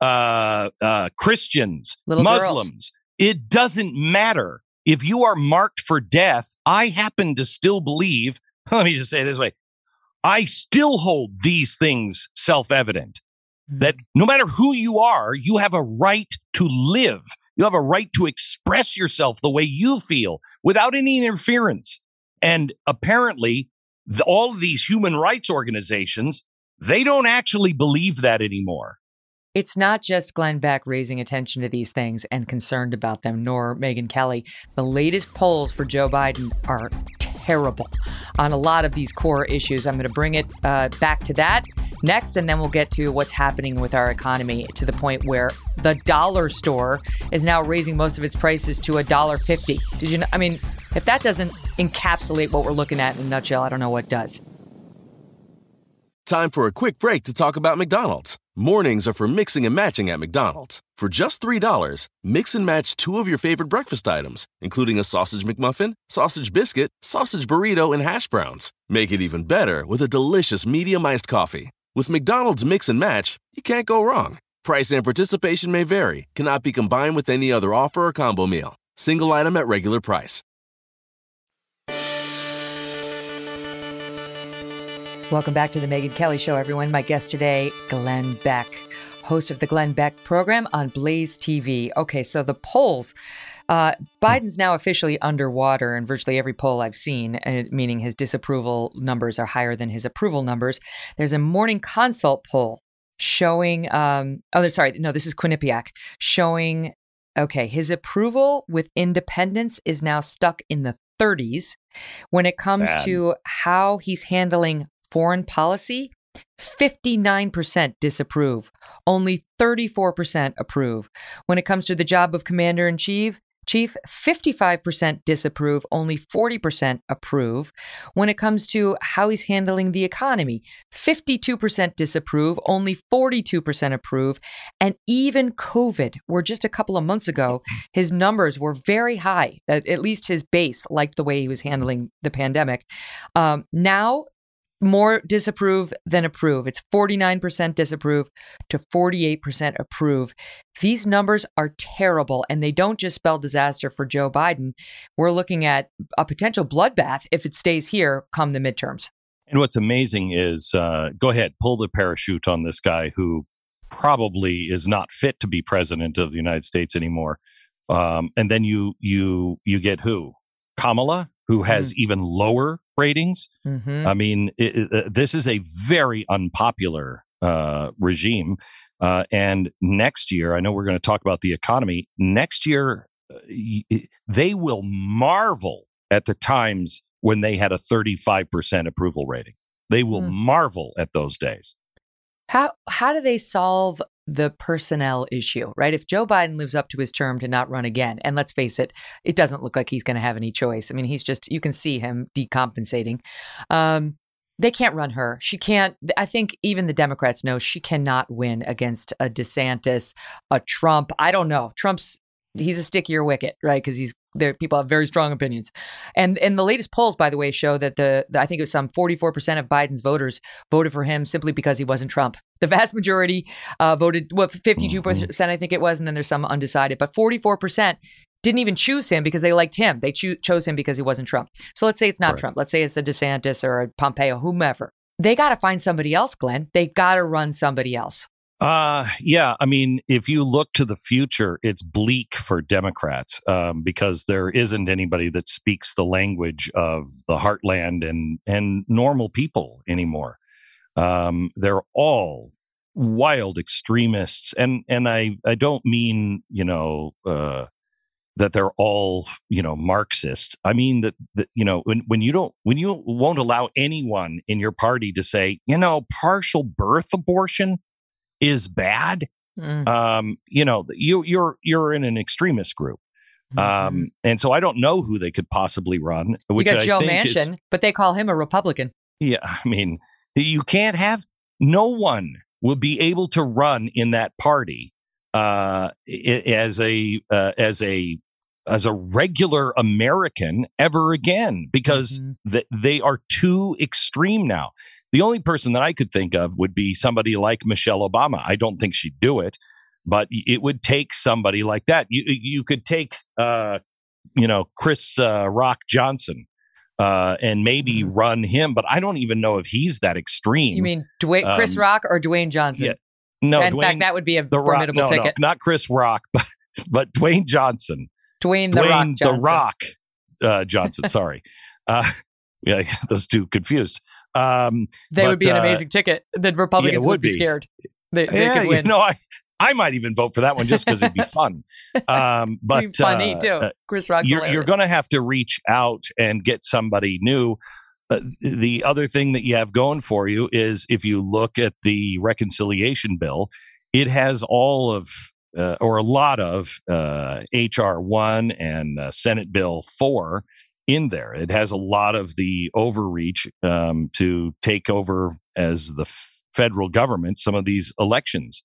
F: Christians,
C: little
F: Muslims.
C: Girls.
F: It doesn't matter. If you are marked for death, I happen to still believe, let me just say it this way, I still hold these things self-evident. That no matter who you are, you have a right to live. You have a right to express yourself the way you feel without any interference. And apparently, all of these human rights organizations, they don't actually believe that anymore.
C: It's not just Glenn Beck raising attention to these things and concerned about them, nor Megyn Kelly. The latest polls for Joe Biden are terrible on a lot of these core issues. I'm going to bring it back to that next, and then we'll get to what's happening with our economy to the point where the dollar store is now raising most of its prices to $1.50. Did you know? I mean, if that doesn't encapsulate what we're looking at in a nutshell, I don't know what does.
A: Time for a quick break to talk about McDonald's. Mornings are for mixing and matching at McDonald's. For just $3, mix and match 2 of your favorite breakfast items, including a sausage McMuffin, sausage biscuit, sausage burrito, and hash browns. Make it even better with a delicious medium iced coffee. With McDonald's Mix and Match, you can't go wrong. Price and participation may vary. Cannot be combined with any other offer or combo meal. Single item at regular price.
C: Welcome back to the Megyn Kelly Show, everyone. My guest today, Glenn Beck, host of the Glenn Beck program on Blaze TV. Okay, so the polls. Biden's now officially underwater in virtually every poll I've seen, meaning his disapproval numbers are higher than his approval numbers. There's a Morning Consult poll showing, this is Quinnipiac, showing, his approval with independents is now stuck in the 30s. When it comes to how he's handling foreign policy, 59% disapprove. Only 34% approve. When it comes to the job of commander-in-chief, 55% disapprove, only 40% approve. When it comes to how he's handling the economy, 52% disapprove, only 42% approve. And even COVID, where just a couple of months ago, his numbers were very high, at least his base liked the way he was handling the pandemic. Now, more disapprove than approve. It's 49% disapprove to 48% approve. These numbers are terrible, and they don't just spell disaster for Joe Biden. We're looking at a potential bloodbath if it stays here come the midterms.
F: And what's amazing is, go ahead, pull the parachute on this guy who probably is not fit to be president of the United States anymore. And then you get who? Kamala, who has even lower ratings. I mean, this is a very unpopular regime. And next year, I know we're going to talk about the economy. Next year, they will marvel at the times when they had a 35% approval rating. They will marvel at those days.
C: How do they solve the personnel issue, right? If Joe Biden lives up to his term to not run again, and let's face it, it doesn't look like he's going to have any choice. I mean, you can see him decompensating. They can't run her. She can't. I think even the Democrats know she cannot win against a DeSantis, a Trump. I don't know. He's a stickier wicket, right? Because people have very strong opinions. And the latest polls, by the way, show that I think it was some 44% of Biden's voters voted for him simply because he wasn't Trump. The vast majority voted, 52%, I think it was, and then there's some undecided. But 44% didn't even choose him because they liked him. They chose him because he wasn't Trump. So let's say it's not Trump. Let's say it's a DeSantis or a Pompeo, whomever. They got to find somebody else, Glenn. They got to run somebody else.
F: Yeah. I mean, if you look to the future, it's bleak for Democrats because there isn't anybody that speaks the language of the heartland and normal people anymore. They're all wild extremists. And I don't mean, that they're all, Marxist. I mean that when you won't allow anyone in your party to say, partial birth abortion is bad. You're in an extremist group. And so I don't know who they could possibly run. Which
C: you got Joe
F: I think
C: Manchin, but they call him a Republican.
F: Yeah. I mean, no one will be able to run in that party as a regular American ever again, because they are too extreme now. The only person that I could think of would be somebody like Michelle Obama. I don't think she'd do it, but it would take somebody like that. You could take, Chris Rock Johnson and maybe run him, but I don't even know if he's that extreme.
C: You mean Chris Rock or Dwayne Johnson?
F: Yeah. No,
C: in fact, that would be a formidable ticket.
F: No, not Chris Rock, but Dwayne Johnson.
C: Dwayne the Rock
F: Johnson. Sorry. Yeah, those two confused.
C: They would be an amazing ticket. The Republicans would be scared. They could win.
F: I might even vote for that one just because it'd be fun. But
C: it'd be funny too. Chris Rock's
F: you're going to have to reach out and get somebody new. The other thing that you have going for you is if you look at the reconciliation bill, it has all of or a lot of H.R. 1 and Senate Bill 4 in there. It has a lot of the overreach to take over as the federal government some of these elections.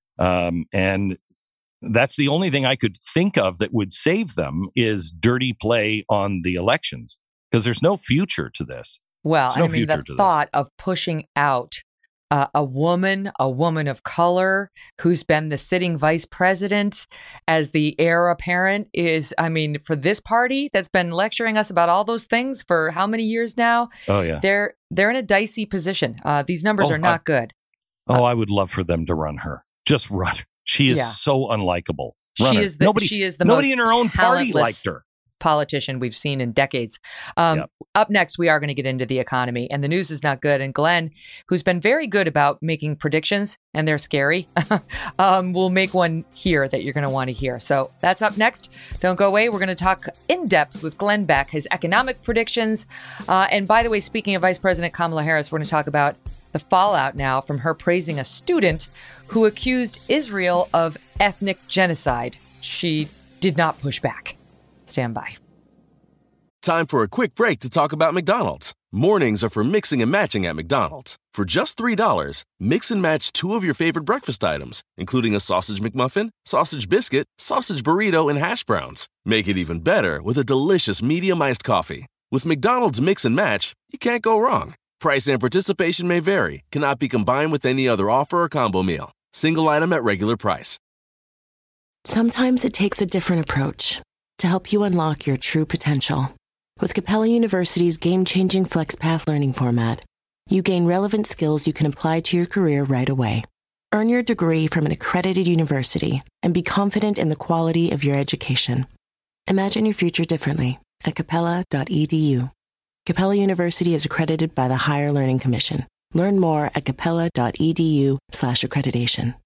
F: And that's the only thing I could think of that would save them is dirty play on the elections, because there's no future to this.
C: Well, the thought of pushing out a woman of color who's been the sitting vice president as the heir apparent is, for this party that's been lecturing us about all those things for how many years now? Oh, yeah. They're in a dicey position. These numbers are not good.
F: I would love for them to run her. Just run. She is so unlikable.
C: She is the
F: nobody in her own party liked her.
C: Politician we've seen in decades. Up next, we are going to get into the economy, and the news is not good. And Glenn, who's been very good about making predictions, and they're scary, will make one here that you're going to want to hear. So that's up next. Don't go away. We're going to talk in depth with Glenn Beck, his economic predictions. And by the way, speaking of Vice President Kamala Harris, we're going to talk about the fallout now from her praising a student who accused Israel of ethnic genocide. She did not push back. Stand by.
A: Time for a quick break to talk about McDonald's. Mornings are for mixing and matching at McDonald's. For just $3, mix and match 2 of your favorite breakfast items, including a sausage McMuffin, sausage biscuit, sausage burrito, and hash browns. Make it even better with a delicious medium iced coffee. With McDonald's Mix and Match, you can't go wrong. Price and participation may vary. Cannot be combined with any other offer or combo meal. Single item at regular price.
B: Sometimes it takes a different approach to help you unlock your true potential. With Capella University's game-changing FlexPath learning format, You gain relevant skills you can apply to your career right away. Earn your degree from an accredited university and be confident in the quality of your education. Imagine your future differently at capella.edu. Capella University is accredited by the Higher Learning Commission. Learn more at capella.edu/accreditation.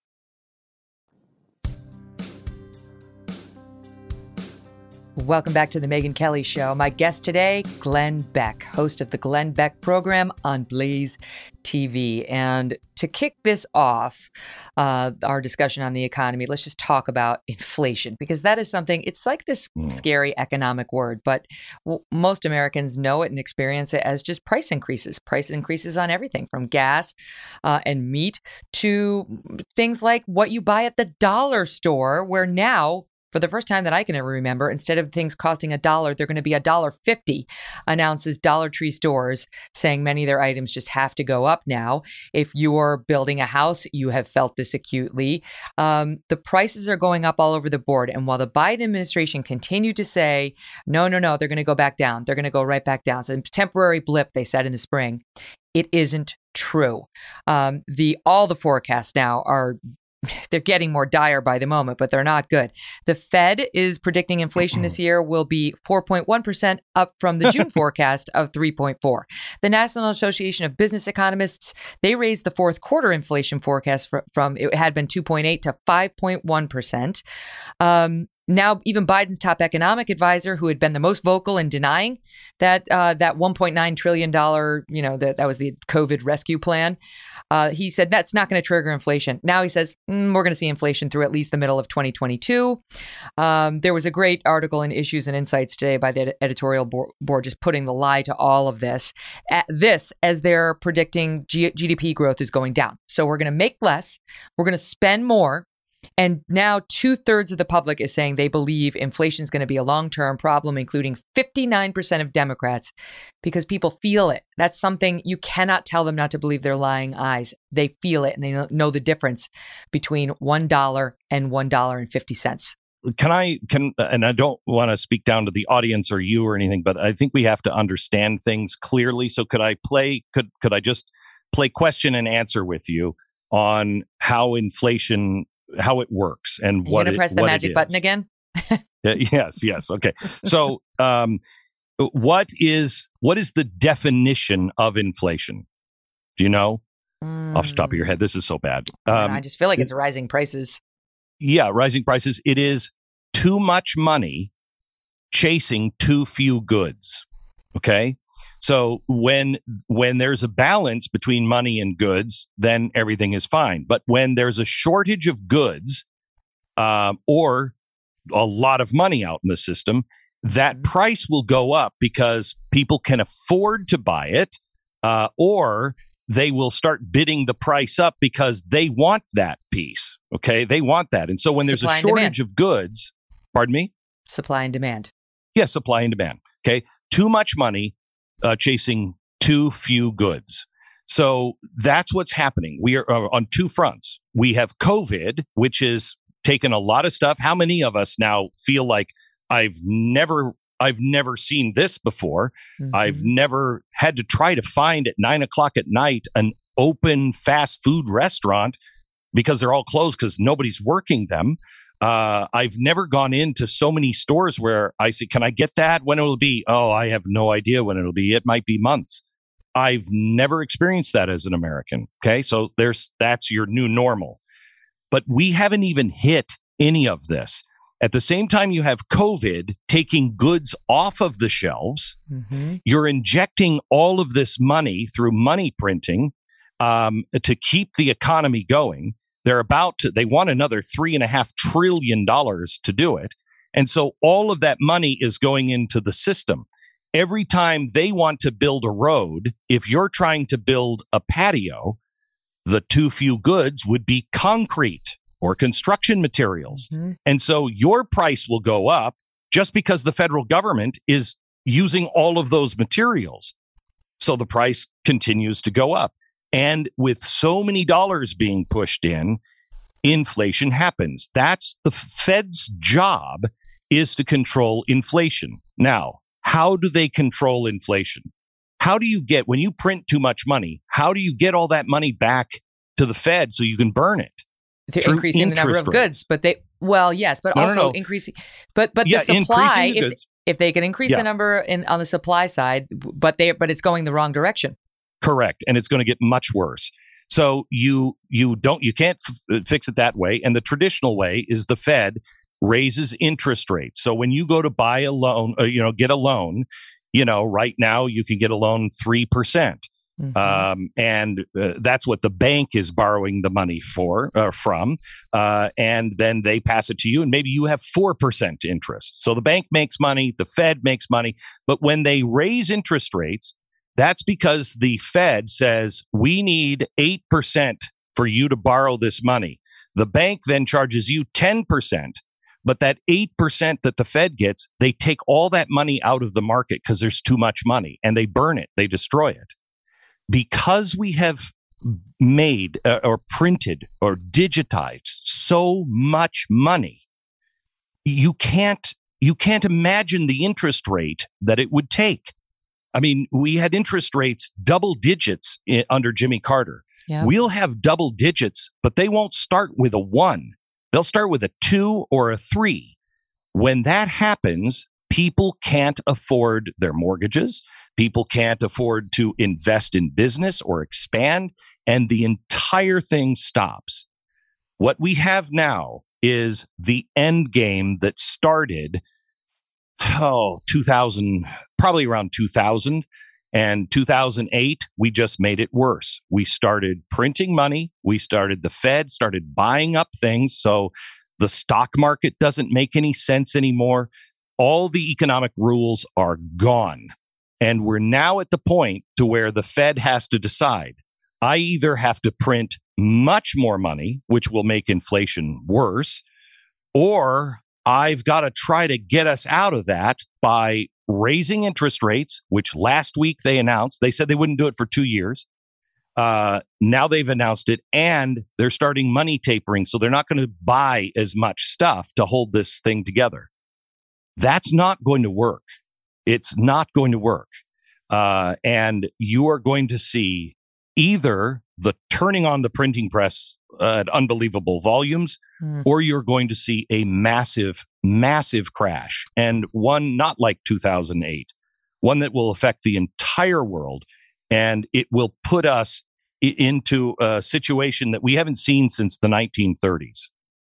C: Welcome back to the Megyn Kelly Show. My guest today, Glenn Beck, host of the Glenn Beck program on Blaze TV. And to kick this off, our discussion on the economy, let's just talk about inflation, because that is something, it's like this scary economic word, but most Americans know it and experience it as just price increases on everything from gas and meat to things like what you buy at the dollar store, where now, for the first time that I can ever remember, instead of things costing $1, they're going to be $1.50, announces Dollar Tree stores, saying many of their items just have to go up now. If you're building a house, you have felt this acutely. The prices are going up all over the board. And while the Biden administration continued to say, no, they're going to go back down. They're going to go right back down. So a temporary blip, they said in the spring. It isn't true. All the forecasts now are, they're getting more dire by the moment, but they're not good. The Fed is predicting inflation this year will be 4.1%, up from the June forecast of 3.4%. The National Association of Business Economists, they raised the fourth quarter inflation forecast from it had been 2.8% to 5.1%. Now, even Biden's top economic advisor, who had been the most vocal in denying that $1.9 trillion, that was the COVID rescue plan, he said that's not going to trigger inflation. Now he says we're going to see inflation through at least the middle of 2022. There was a great article in Issues and Insights today by the editorial board just putting the lie to all of this. As they're predicting GDP growth is going down. So we're going to make less. We're going to spend more. And now 2/3 of the public is saying they believe inflation is going to be a long-term problem, including 59% of Democrats, because people feel it. That's something you cannot tell them not to believe their lying eyes. They feel it, and they know the difference between $1 and $1.50.
F: And I don't want to speak down to the audience or you or anything, but I think we have to understand things clearly. So could I just play question and answer with you on how it works and what it is? You're going to press the magic button again? Yes. Okay. So, what is the definition of inflation? Do you know off the top of your head? This is so bad.
C: I just feel like it's rising prices.
F: Yeah, rising prices. It is too much money chasing too few goods. Okay. So when there's a balance between money and goods, then everything is fine. But when there's a shortage of goods or a lot of money out in the system, that price will go up because people can afford to buy it, or they will start bidding the price up because they want that piece. Okay, they want that. And so when there's a shortage of goods, pardon me?
C: Supply and demand.
F: Yes, supply and demand. Okay, too much money chasing too few goods. So that's what's happening. We are on two fronts. We have COVID, which is taken a lot of stuff. How many of us now feel like I've never seen this before? Mm-hmm. I've never had to try to find at 9:00 at night an open fast food restaurant because they're all closed because nobody's working them. I've never gone into so many stores where I say, can I get that? When it will be? Oh, I have no idea when it'll be. It might be months. I've never experienced that as an American. Okay. So that's your new normal. But we haven't even hit any of this. At the same time, you have COVID taking goods off of the shelves. Mm-hmm. You're injecting all of this money through money printing to keep the economy going. They want another $3.5 trillion to do it. And so all of that money is going into the system. Every time they want to build a road, if you're trying to build a patio, the too few goods would be concrete or construction materials. Mm-hmm. And so your price will go up just because the federal government is using all of those materials. So the price continues to go up. And with so many dollars being pushed in, inflation happens. That's the Fed's job, is to control inflation. Now, how do they control inflation? How do you get, when you print too much money, how do you get all that money back to the Fed so you can burn it?
C: They're increasing the number of goods, but increasing, but the supply, if they can increase the number on the supply side, but it's going the wrong direction.
F: Correct. And it's going to get much worse. So you can't fix it that way. And the traditional way is the Fed raises interest rates. So when you go to buy a loan, get a loan, right now you can get a loan 3%. And that's what the bank is borrowing the money from. And then they pass it to you, and maybe you have 4% interest. So the bank makes money, the Fed makes money. But when they raise interest rates, that's because the Fed says, we need 8% for you to borrow this money. The bank then charges you 10%. But that 8% that the Fed gets, they take all that money out of the market because there's too much money, and they burn it, they destroy it. Because we have made or printed or digitized so much money, you can't imagine the interest rate that it would take. I mean, we had interest rates double digits under Jimmy Carter. Yep. We'll have double digits, but they won't start with a 1. They'll start with a 2 or a 3. When that happens, people can't afford their mortgages. People can't afford to invest in business or expand, and the entire thing stops. What we have now is the end game that started, 2000, probably around 2000. And 2008, we just made it worse. We started printing money. The Fed started buying up things. So the stock market doesn't make any sense anymore. All the economic rules are gone. And we're now at the point to where the Fed has to decide. I either have to print much more money, which will make inflation worse, or I've got to try to get us out of that by raising interest rates, which last week they announced. They said they wouldn't do it for 2 years. Now they've announced it, and they're starting money tapering. So they're not going to buy as much stuff to hold this thing together. That's not going to work. It's not going to work. And you are going to see either the turning on the printing press at unbelievable volumes, or you're going to see a massive, massive crash. And one not like 2008, one that will affect the entire world. And it will put us into a situation that we haven't seen since the 1930s.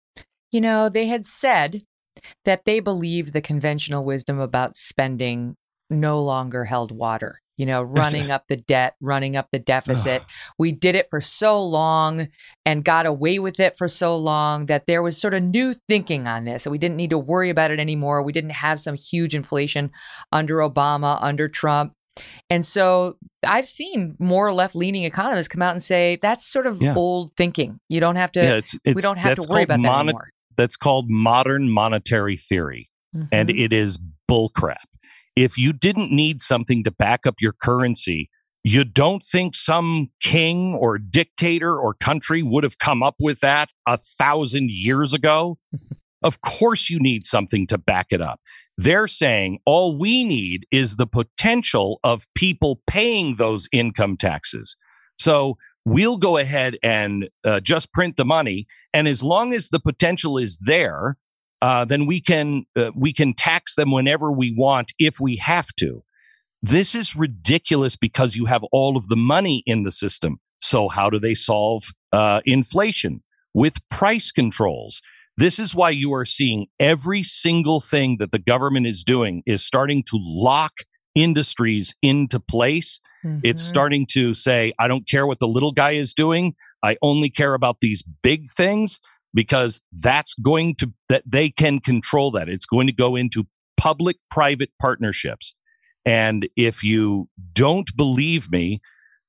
C: They had said that they believed the conventional wisdom about spending no longer held water. Running up the debt, running up the deficit. We did it for so long and got away with it for so long that there was sort of new thinking on this. So we didn't need to worry about it anymore. We didn't have some huge inflation under Obama, under Trump. And so I've seen more left-leaning economists come out and say that's sort of old thinking. You don't have to, we don't have to worry about that anymore.
F: That's called modern monetary theory. And it is bullcrap. If you didn't need something to back up your currency, you don't think some king or dictator or country would have come up with that 1,000 years ago? Of course you need something to back it up. They're saying all we need is the potential of people paying those income taxes. So we'll go ahead and just print the money. And as long as the potential is there, then we can tax them whenever we want if we have to. This is ridiculous because you have all of the money in the system. So how do they solve inflation? With price controls. This is why you are seeing every single thing that the government is doing is starting to lock industries into place. It's starting to say, I don't care what the little guy is doing. I only care about these big things. Because that they can control that. It's going to go into public-private partnerships. And if you don't believe me,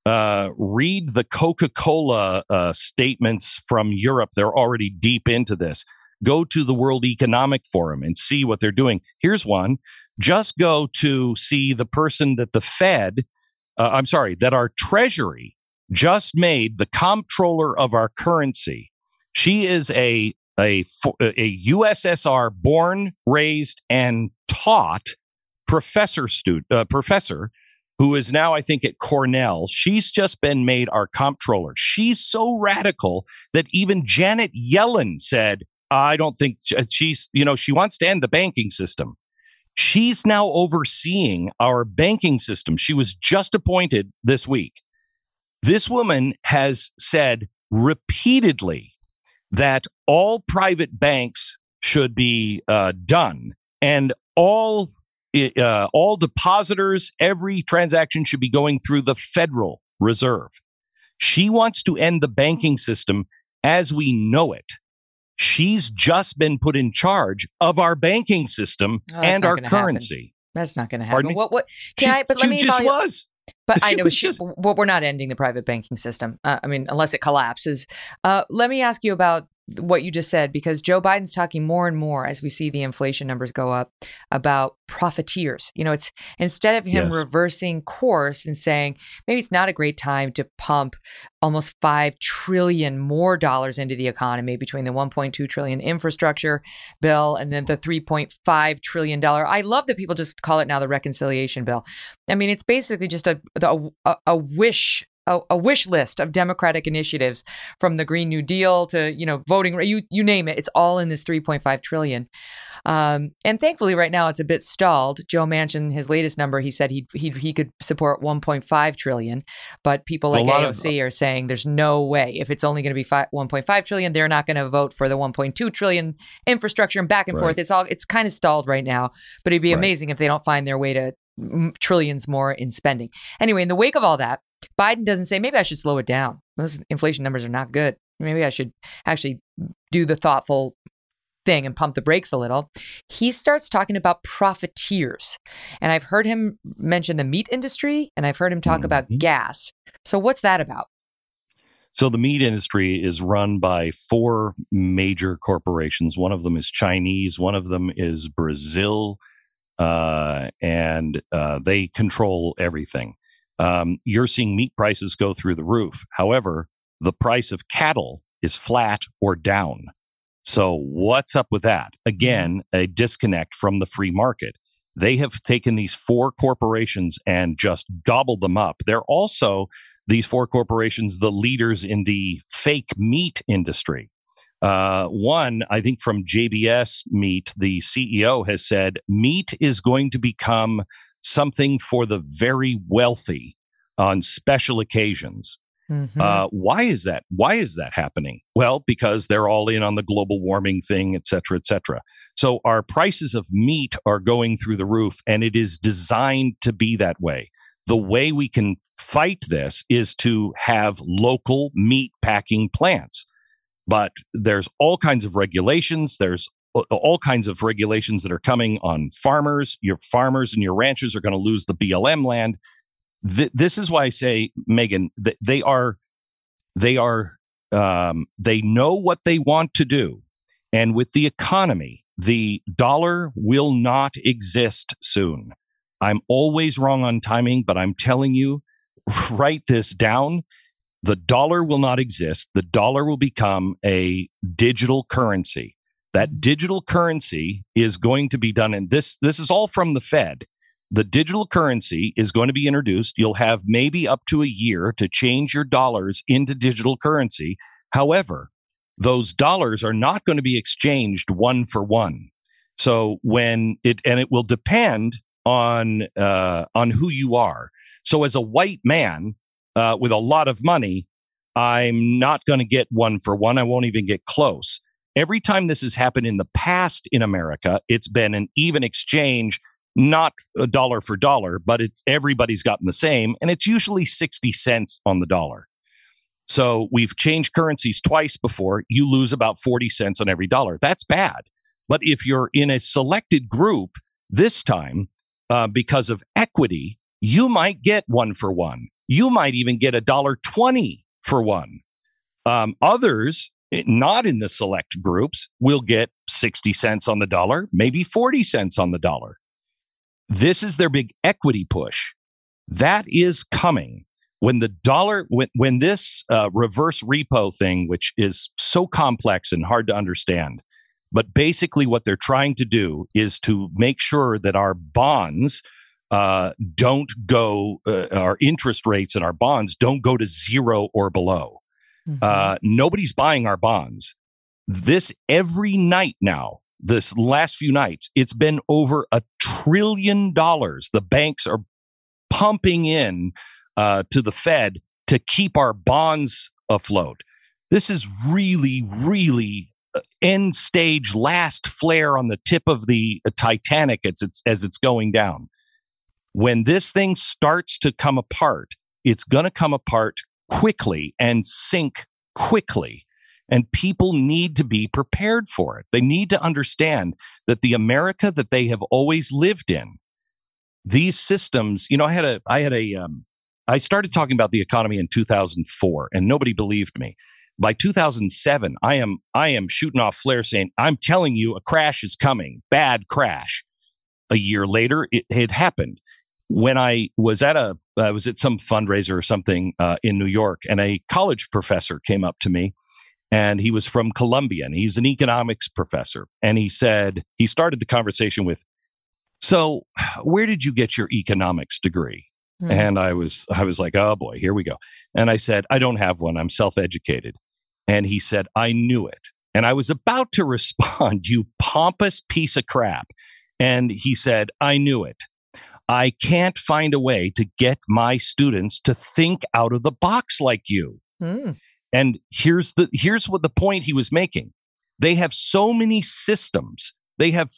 F: read the Coca-Cola statements from Europe. They're already deep into this. Go to the World Economic Forum and see what they're doing. Here's one. Just go to see the person that the Fed, that our Treasury just made the comptroller of our currency. She is a USSR born, raised, and taught professor who is now, I think, at Cornell. She's just been made our comptroller. She's so radical that even Janet Yellen said, I don't think she's, she wants to end the banking system. She's now overseeing our banking system. She was just appointed this week. This woman has said repeatedly that all private banks should be done, and all depositors, every transaction should be going through the Federal Reserve. She wants to end the banking system as we know it. She's just been put in charge of our banking system and our currency.
C: That's not going to happen.
F: Pardon me?
C: What can I? But let me
F: just was.
C: But I know we're not ending the private banking system. Unless it collapses. Let me ask you about what you just said, because Joe Biden's talking more and more as we see the inflation numbers go up about profiteers. It's instead of him reversing course and saying maybe it's not a great time to pump almost $5 trillion more dollars into the economy between the $1.2 trillion infrastructure bill and then the $3.5 trillion. I love that people just call it now the reconciliation bill. It's basically just a wish. A wish list of Democratic initiatives, from the Green New Deal to, voting, you name it. It's all in this $3.5 trillion. And thankfully, right now, it's a bit stalled. Joe Manchin, his latest number, he said he could support $1.5 trillion. But people like AOC are saying there's no way. If it's only going to be $1.5 trillion, they're not going to vote for the $1.2 trillion infrastructure and back and forth. It's kind of stalled right now. But it'd be amazing if they don't find their way to trillions more in spending. Anyway, in the wake of all that, Biden doesn't say, maybe I should slow it down. Those inflation numbers are not good. Maybe I should actually do the thoughtful thing and pump the brakes a little. He starts talking about profiteers. And I've heard him mention the meat industry, and I've heard him talk about gas. So what's that about?
F: So the meat industry is run by 4 major corporations. One of them is Chinese. One of them is Brazil. And they control everything. You're seeing meat prices go through the roof. However, the price of cattle is flat or down. So what's up with that? Again, a disconnect from the free market. They have taken these 4 corporations and just gobbled them up. They're also, these 4 corporations, the leaders in the fake meat industry. One, I think from JBS Meat, the CEO has said meat is going to become something for the very wealthy on special occasions. Why is that? Why is that happening? Well, because they're all in on the global warming thing, et cetera, et cetera. So our prices of meat are going through the roof, and it is designed to be that way. The way we can fight this is to have local meat packing plants. But there's all kinds of regulations. There's all kinds of regulations that are coming on farmers. Your farmers and your ranchers are going to lose the BLM land. This is why I say, Megan, they know what they want to do. And with the economy, the dollar will not exist soon. I'm always wrong on timing, but I'm telling you, write this down. The dollar will not exist. The dollar will become a digital currency. That digital currency is going to be done, and this is all from the Fed. The digital currency is going to be introduced. You'll have maybe up to a year to change your dollars into digital currency. However, those dollars are not going to be exchanged one for one. So it will depend on who you are. So as a white man with a lot of money, I'm not going to get one for one. I won't even get close. Every time this has happened in the past in America, it's been an even exchange, not a dollar for dollar, but everybody's gotten the same, and it's usually 60 cents on the dollar. So we've changed currencies twice before. You lose about 40 cents on every dollar. That's bad. But if you're in a selected group this time, because of equity, you might get one for one. You might even get $1.20 for one. Others, not in the select groups, will get 60 cents on the dollar, maybe 40 cents on the dollar. This is their big equity push. That is coming. When the dollar, when this reverse repo thing, which is so complex and hard to understand, but basically what they're trying to do is to make sure that our bonds don't go, our interest rates and our bonds don't go to zero or below. Nobody's buying our bonds. This every night now, this last few nights, it's been over $1 trillion. The banks are pumping in to the Fed to keep our bonds afloat. This is really, really end stage, last flare on the tip of the Titanic as it's going down. When this thing starts to come apart, it's going to come apart quickly and sink quickly. And people need to be prepared for it. They need to understand that the America that they have always lived in, these systems, I started talking about the economy in 2004 and nobody believed me. By 2007, I am shooting off flares saying, I'm telling you a crash is coming, bad crash. A year later, it had happened. When I was at some fundraiser or something in New York, and a college professor came up to me, and he was from Columbia, and he's an economics professor. And he started the conversation with, so where did you get your economics degree? And I was like, oh boy, here we go. And I said, I don't have one. I'm self-educated. And he said, I knew it. And I was about to respond, you pompous piece of crap. And he said, I knew it. I can't find a way to get my students to think out of the box like you. And here's what the point he was making. They have so many systems. They have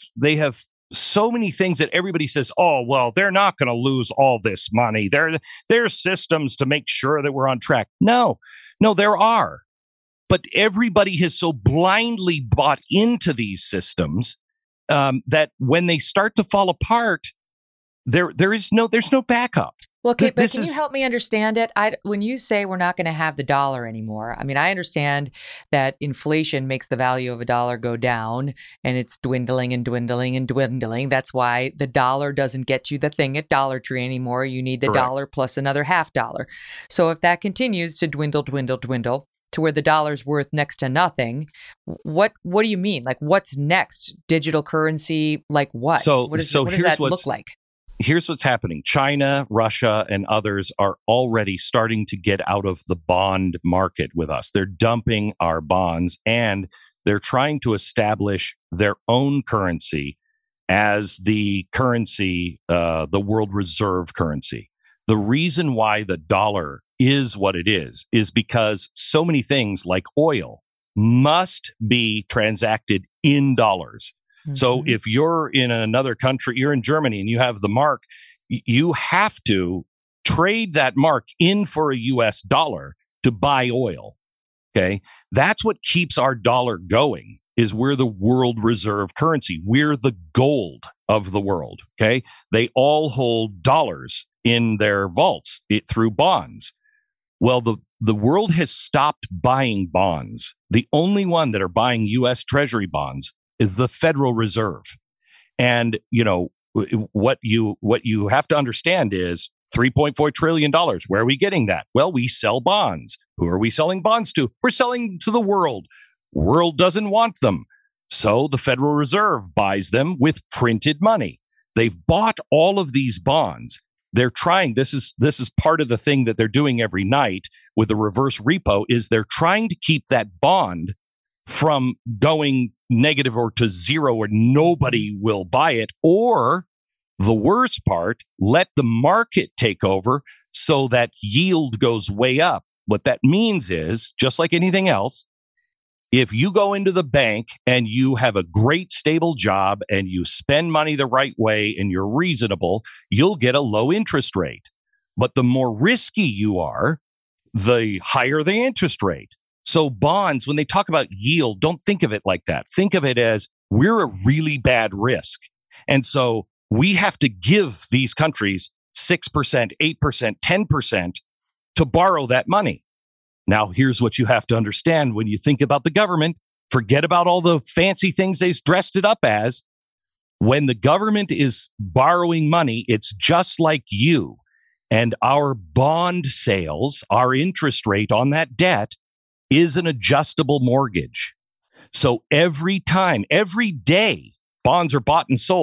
F: so many things that everybody says, oh, well, they're not going to lose all this money. There's systems to make sure that we're on track. No, there are. But everybody has so blindly bought into these systems that when they start to fall apart, there's no backup.
C: Well, okay, but can you help me understand it? When you say we're not going to have the dollar anymore, I mean, I understand that inflation makes the value of a dollar go down and it's dwindling and dwindling and dwindling. That's why the dollar doesn't get you the thing at Dollar Tree anymore. You need the dollar plus another $0.50. So if that continues to dwindle to where the dollar's worth next to nothing, what do you mean? Like, what's next? Digital currency? Like what? What does that look like?
F: Here's what's happening. China, Russia, and others are already starting to get out of the bond market with us. They're dumping our bonds and they're trying to establish their own currency as the currency, the world reserve currency. The reason why the dollar is what it is because so many things like oil must be transacted in dollars. So if you're in another country, you're in Germany and you have the mark, you have to trade that mark in for a US dollar to buy oil. Okay. That's what keeps our dollar going, is we're the world reserve currency. We're the gold of the world. Okay. They all hold dollars in their vaults through bonds. Well, the world has stopped buying bonds. The only one that are buying US Treasury bonds is the Federal Reserve. And, what you have to understand is $3.4 trillion. Where are we getting that? Well, we sell bonds. Who are we selling bonds to? We're selling to the world. World doesn't want them. So the Federal Reserve buys them with printed money. They've bought all of these bonds. They're trying, this is part of the thing that they're doing every night with the reverse repo, is they're trying to keep that bond from going negative or to zero where nobody will buy it, or the worst part, let the market take over so that yield goes way up. What that means is, just like anything else, if you go into the bank and you have a great stable job and you spend money the right way and you're reasonable, you'll get a low interest rate. But the more risky you are, the higher the interest rate. So bonds, when they talk about yield, don't think of it like that. Think of it as we're a really bad risk. And so we have to give these countries 6%, 8%, 10% to borrow that money. Now, here's what you have to understand when you think about the government. Forget about all the fancy things they've dressed it up as. When the government is borrowing money, it's just like you. And our bond sales, our interest rate on that debt is an adjustable mortgage. So every time, every day, bonds are bought and sold,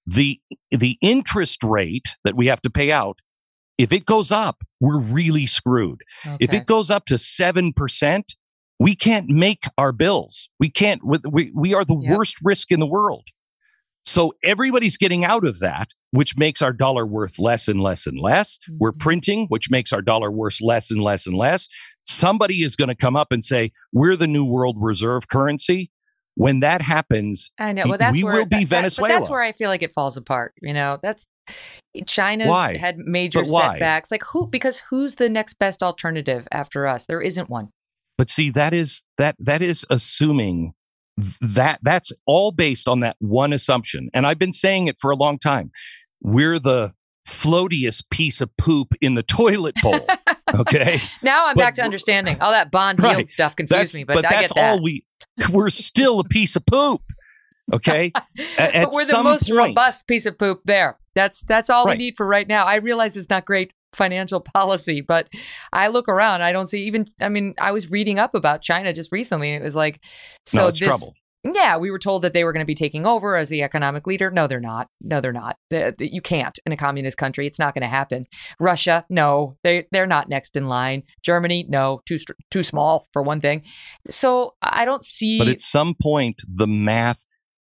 F: the interest rate that we have to pay out, if it goes up, we're really screwed.
C: Okay.
F: If it goes up to 7%, we can't make our bills. We can't. We are the worst risk in the world. So everybody's getting out of that, which makes our dollar worth less and less and less. Mm-hmm. We're printing, which makes our dollar worth less and less and less. Somebody is going to come up and say, we're the new world reserve currency. When that happens,
C: I know. Well, that's
F: we will be Venezuela.
C: But that's where I feel like it falls apart. That's China's had major setbacks. Like because who's the next best alternative after us? There isn't one.
F: But see, that is assuming that's all based on that one assumption. And I've been saying it for a long time. We're the floatiest piece of poop in the toilet bowl. Okay.
C: Now I'm back to understanding. All that bond yield stuff confused me, but I
F: that's
C: get that.
F: all we're still a piece of poop. Okay.
C: But we're the most robust piece of poop there. That's all we need for right now. I realize it's not great financial policy, but I look around, I don't see I was reading up about China just recently, and it was like, it's trouble. Yeah, we were told that they were going to be taking over as the economic leader. No, they're not. You can't in a communist country. It's not going to happen. Russia, no, they're not next in line. Germany, no, too small for one thing. So I don't see.
F: But at some point, the math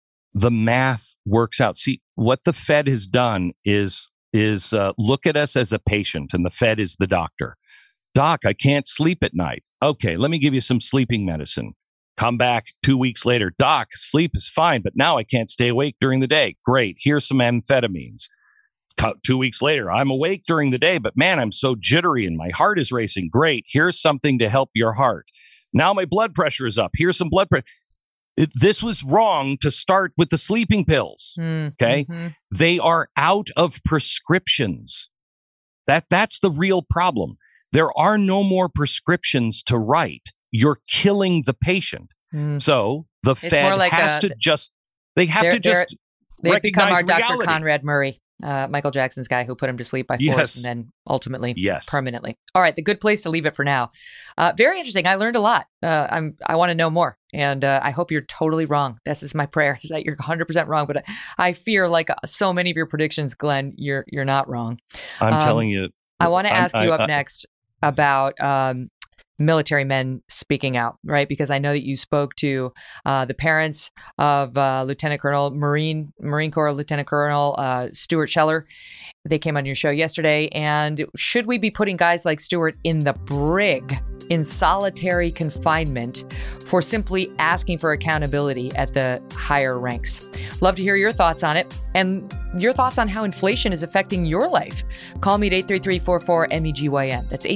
F: works out. See, what the Fed has done is look at us as a patient, and the Fed is the doctor. Doc, I can't sleep at night. Okay, let me give you some sleeping medicine. Come back 2 weeks later. Doc, sleep is fine, but now I can't stay awake during the day. Great. Here's some amphetamines. 2 weeks later, I'm awake during the day, but man, I'm so jittery and my heart is racing. Great. Here's something to help your heart. Now my blood pressure is up. Here's some blood pressure. This was wrong to start with the sleeping pills. Okay. Mm-hmm. They are out of prescriptions. That's the real problem. There are no more prescriptions to write. You're killing the patient. So the Fed has to just they've
C: become our
F: reality.
C: Dr. Conrad Murray, Michael Jackson's guy who put him to sleep by force and then ultimately permanently. All right, the good place to leave it for now. Very interesting. I learned a lot. I want to know more, and I hope you're totally wrong. This is my prayer, is that you're 100% wrong. But I fear, like so many of your predictions, Glenn, you're not wrong.
F: I'm telling you.
C: I want to ask you up next about military men speaking out, right? Because I know that you spoke to the parents of Marine Corps Lieutenant Colonel Stuart Scheller. They came on your show yesterday. And should we be putting guys like Stuart in the brig in solitary confinement for simply asking for accountability at the higher ranks? Love to hear your thoughts on it and your thoughts on how inflation is affecting your life. Call me at 833-44-MEGYN. That's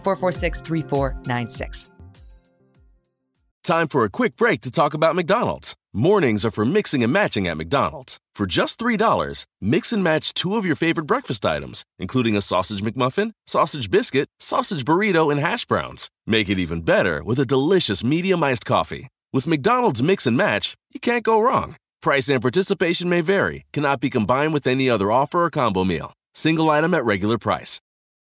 C: 833-446-3496.
A: Time for a quick break to talk about McDonald's. Mornings are for mixing and matching at McDonald's. For just $3, mix and match 2 of your favorite breakfast items, including a sausage McMuffin, sausage biscuit, sausage burrito, and hash browns. Make it even better with a delicious medium iced coffee. With McDonald's Mix and Match, you can't go wrong. Price and participation may vary. Cannot be combined with any other offer or combo meal. Single item at regular price.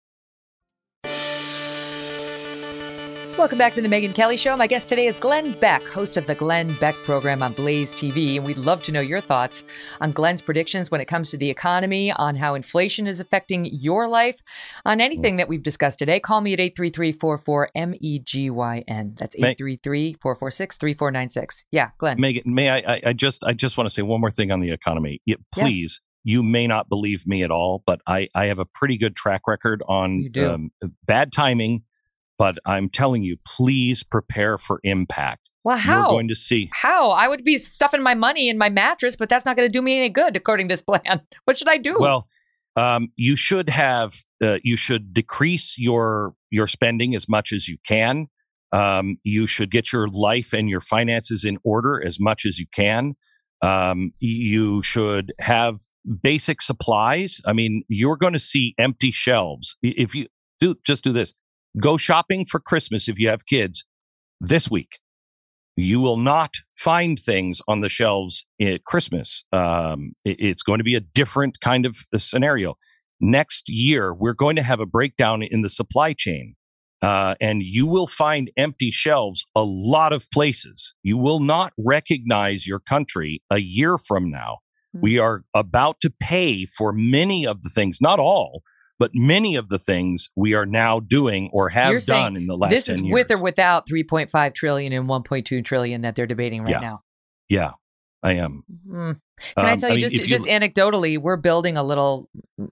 C: Welcome back to the Megyn Kelly Show. My guest today is Glenn Beck, host of the Glenn Beck program on Blaze TV. And we'd love to know your thoughts on Glenn's predictions when it comes to the economy, on how inflation is affecting your life, on anything that we've discussed today. Call me at 833-44-MEGYN. That's 833-446-3496. Yeah, Glenn.
F: Megyn, I just want to say one more thing on the economy. Please. You may not believe me at all, but I have a pretty good track record on bad timing. But I'm telling you, please prepare for impact.
C: Well, how?
F: You're going to see.
C: How? I would be stuffing my money in my mattress, but that's not going to do me any good, according to this plan. What should I do?
F: Well, you should decrease your spending as much as you can. You should get your life and your finances in order as much as you can. You should have basic supplies. I mean, you're going to see empty shelves. If you do this. Go shopping for Christmas if you have kids this week. You will not find things on the shelves at Christmas. It's going to be a different kind of scenario. Next year, we're going to have a breakdown in the supply chain, and you will find empty shelves a lot of places. You will not recognize your country a year from now We are about to pay for many of the things, not all, but many of the things we are now doing or have done in the last 10 years.
C: This is with or without 3.5 trillion and 1.2 trillion that they're debating right now.
F: Yeah, I am.
C: Can I tell you, just anecdotally, we're building a little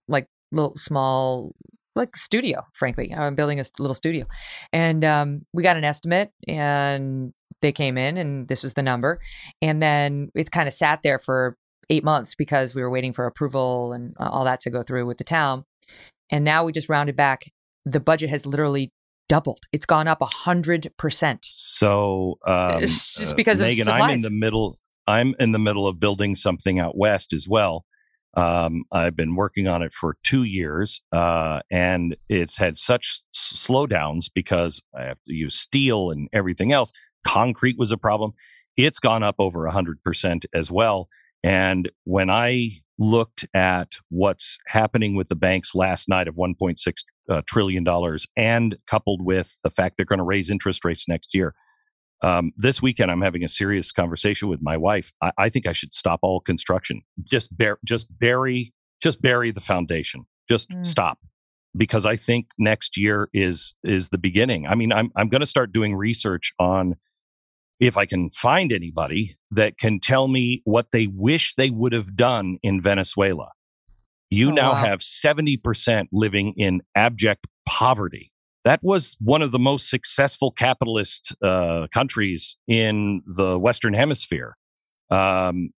C: small studio, frankly. I'm building a little studio. And we got an estimate and they came in and this was the number. And then it kind of sat there for 8 months because we were waiting for approval and all that to go through with the town. And now we just rounded back. The budget has literally doubled. It's gone up 100%.
F: So
C: it's just because
F: Megan,
C: of supplies.
F: I'm in the middle of building something out west as well. I've been working on it for 2 years, and it's had such slowdowns because I have to use steel and everything else. Concrete was a problem. It's gone up over 100% as well. And when I looked at what's happening with the banks last night of $1.6 trillion, and coupled with the fact they're going to raise interest rates next year, this weekend I'm having a serious conversation with my wife. I think I should stop all construction. Just bury the foundation. Just stop, because I think next year is the beginning. I mean, I'm going to start doing research on if I can find anybody that can tell me what they wish they would have done in Venezuela. You now have 70% living in abject poverty. That was one of the most successful capitalist countries in the Western Hemisphere. And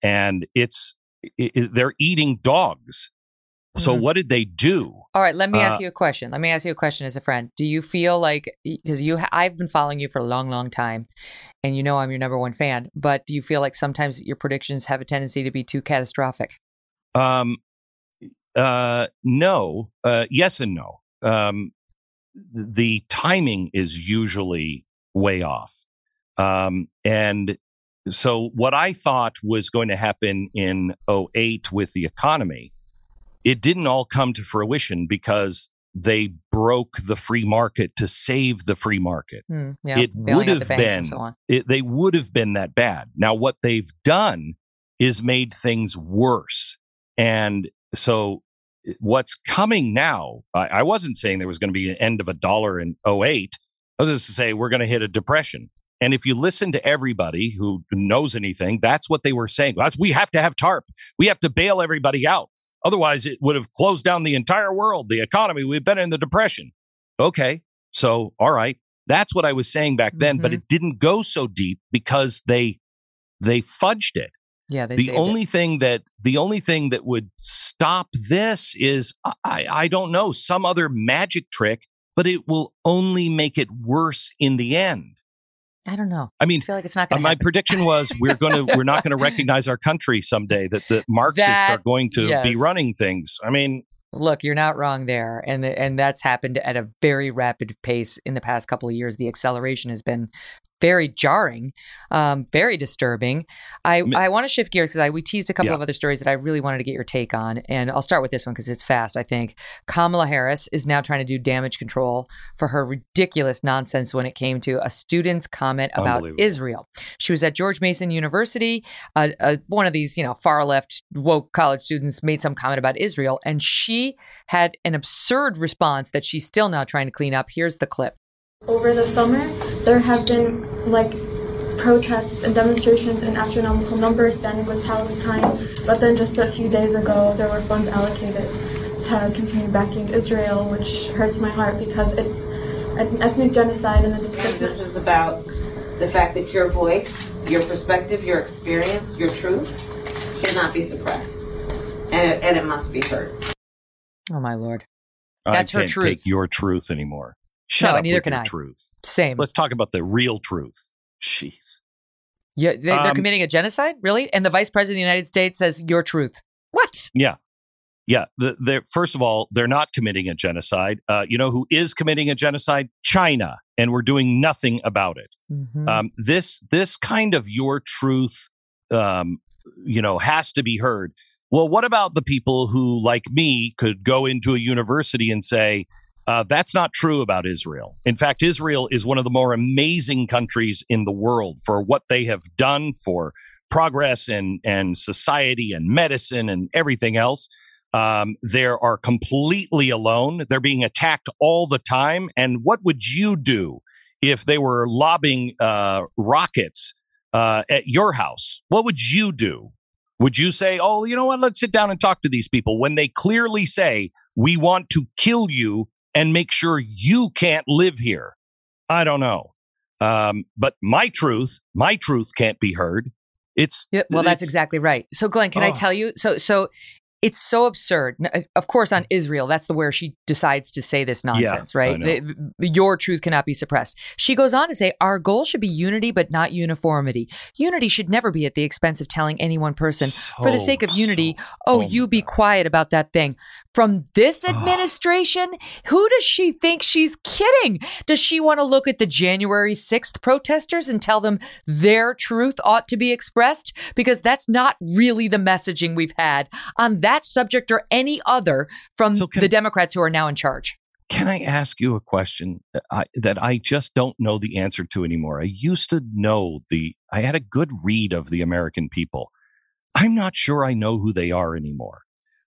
F: they're eating dogs. So what did they do?
C: All right, let me ask you a question. Let me ask you a question as a friend. Do you feel like, because I've been following you for a long, long time, and you know I'm your number one fan, but do you feel like sometimes your predictions have a tendency to be too catastrophic?
F: No. Yes and no. The timing is usually way off. And so what I thought was going to happen in 2008 with the economy, it didn't all come to fruition because they broke the free market to save the free market. It would have been, they would have been that bad. Now, what they've done is made things worse. And so what's coming now, I wasn't saying there was going to be an end of a dollar in 2008. I was just to say we're going to hit a depression. And if you listen to everybody who knows anything, that's what they were saying. We have to have TARP. We have to bail everybody out. Otherwise, it would have closed down the entire world, the economy. We've been in the depression. Okay, so all right, that's what I was saying back then, but it didn't go so deep because they fudged it.
C: Yeah,
F: the only thing that would stop this is I don't know, some other magic trick, but it will only make it worse in the end.
C: I don't know.
F: I mean,
C: I feel like it's not going to
F: my prediction was we're not going to recognize our country someday, that the Marxists are going to be running things. I mean,
C: look, you're not wrong there. And that's happened at a very rapid pace in the past couple of years. The acceleration has been very jarring, very disturbing. I want to shift gears because we teased a couple of other stories that I really wanted to get your take on. And I'll start with this one because it's fast, I think. Kamala Harris is now trying to do damage control for her ridiculous nonsense when it came to a student's comment about Israel. She was at George Mason University. One of these, far left woke college students made some comment about Israel, and she had an absurd response that she's still now trying to clean up. Here's the clip.
H: Over the summer, there have been protests and demonstrations in astronomical numbers standing with Palestine, but then just a few days ago, there were funds allocated to continue backing Israel, which hurts my heart because it's an ethnic genocide and it's
I: This is about the fact that your voice, your perspective, your experience, your truth should not be suppressed, and it must be heard.
C: Oh my Lord, that's her truth.
F: I can't take your truth anymore. Shut up
C: neither
F: with
C: can
F: your
C: I.
F: truth.
C: Same.
F: Let's talk about the real truth. Jeez.
C: Yeah, they're committing a genocide? Really? And the vice president of the United States says your truth. What?
F: Yeah. Yeah. First of all, they're not committing a genocide. You know who is committing a genocide? China. And we're doing nothing about it. This kind of your truth, has to be heard. Well, what about the people who, like me, could go into a university and say, that's not true about Israel. In fact, Israel is one of the more amazing countries in the world for what they have done for progress and society and medicine and everything else. They are completely alone. They're being attacked all the time. And what would you do if they were lobbing rockets at your house? What would you do? Would you say, oh, you know what, let's sit down and talk to these people when they clearly say, we want to kill you and make sure you can't live here? I don't know. But my truth can't be heard.
C: That's exactly right. So Glenn, can I tell you? So it's so absurd. Of course, on Israel, that's where she decides to say this nonsense, right? Your truth cannot be suppressed. She goes on to say, our goal should be unity, but not uniformity. Unity should never be at the expense of telling any one person, for the sake of unity, you be quiet about that thing. From this administration, who does she think she's kidding? Does she want to look at the January 6th protesters and tell them their truth ought to be expressed? Because that's not really the messaging we've had on that subject or any other from the Democrats who are now in charge.
F: Can I ask you a question that I just don't know the answer to anymore? I used to know I had a good read of the American people. I'm not sure I know who they are anymore.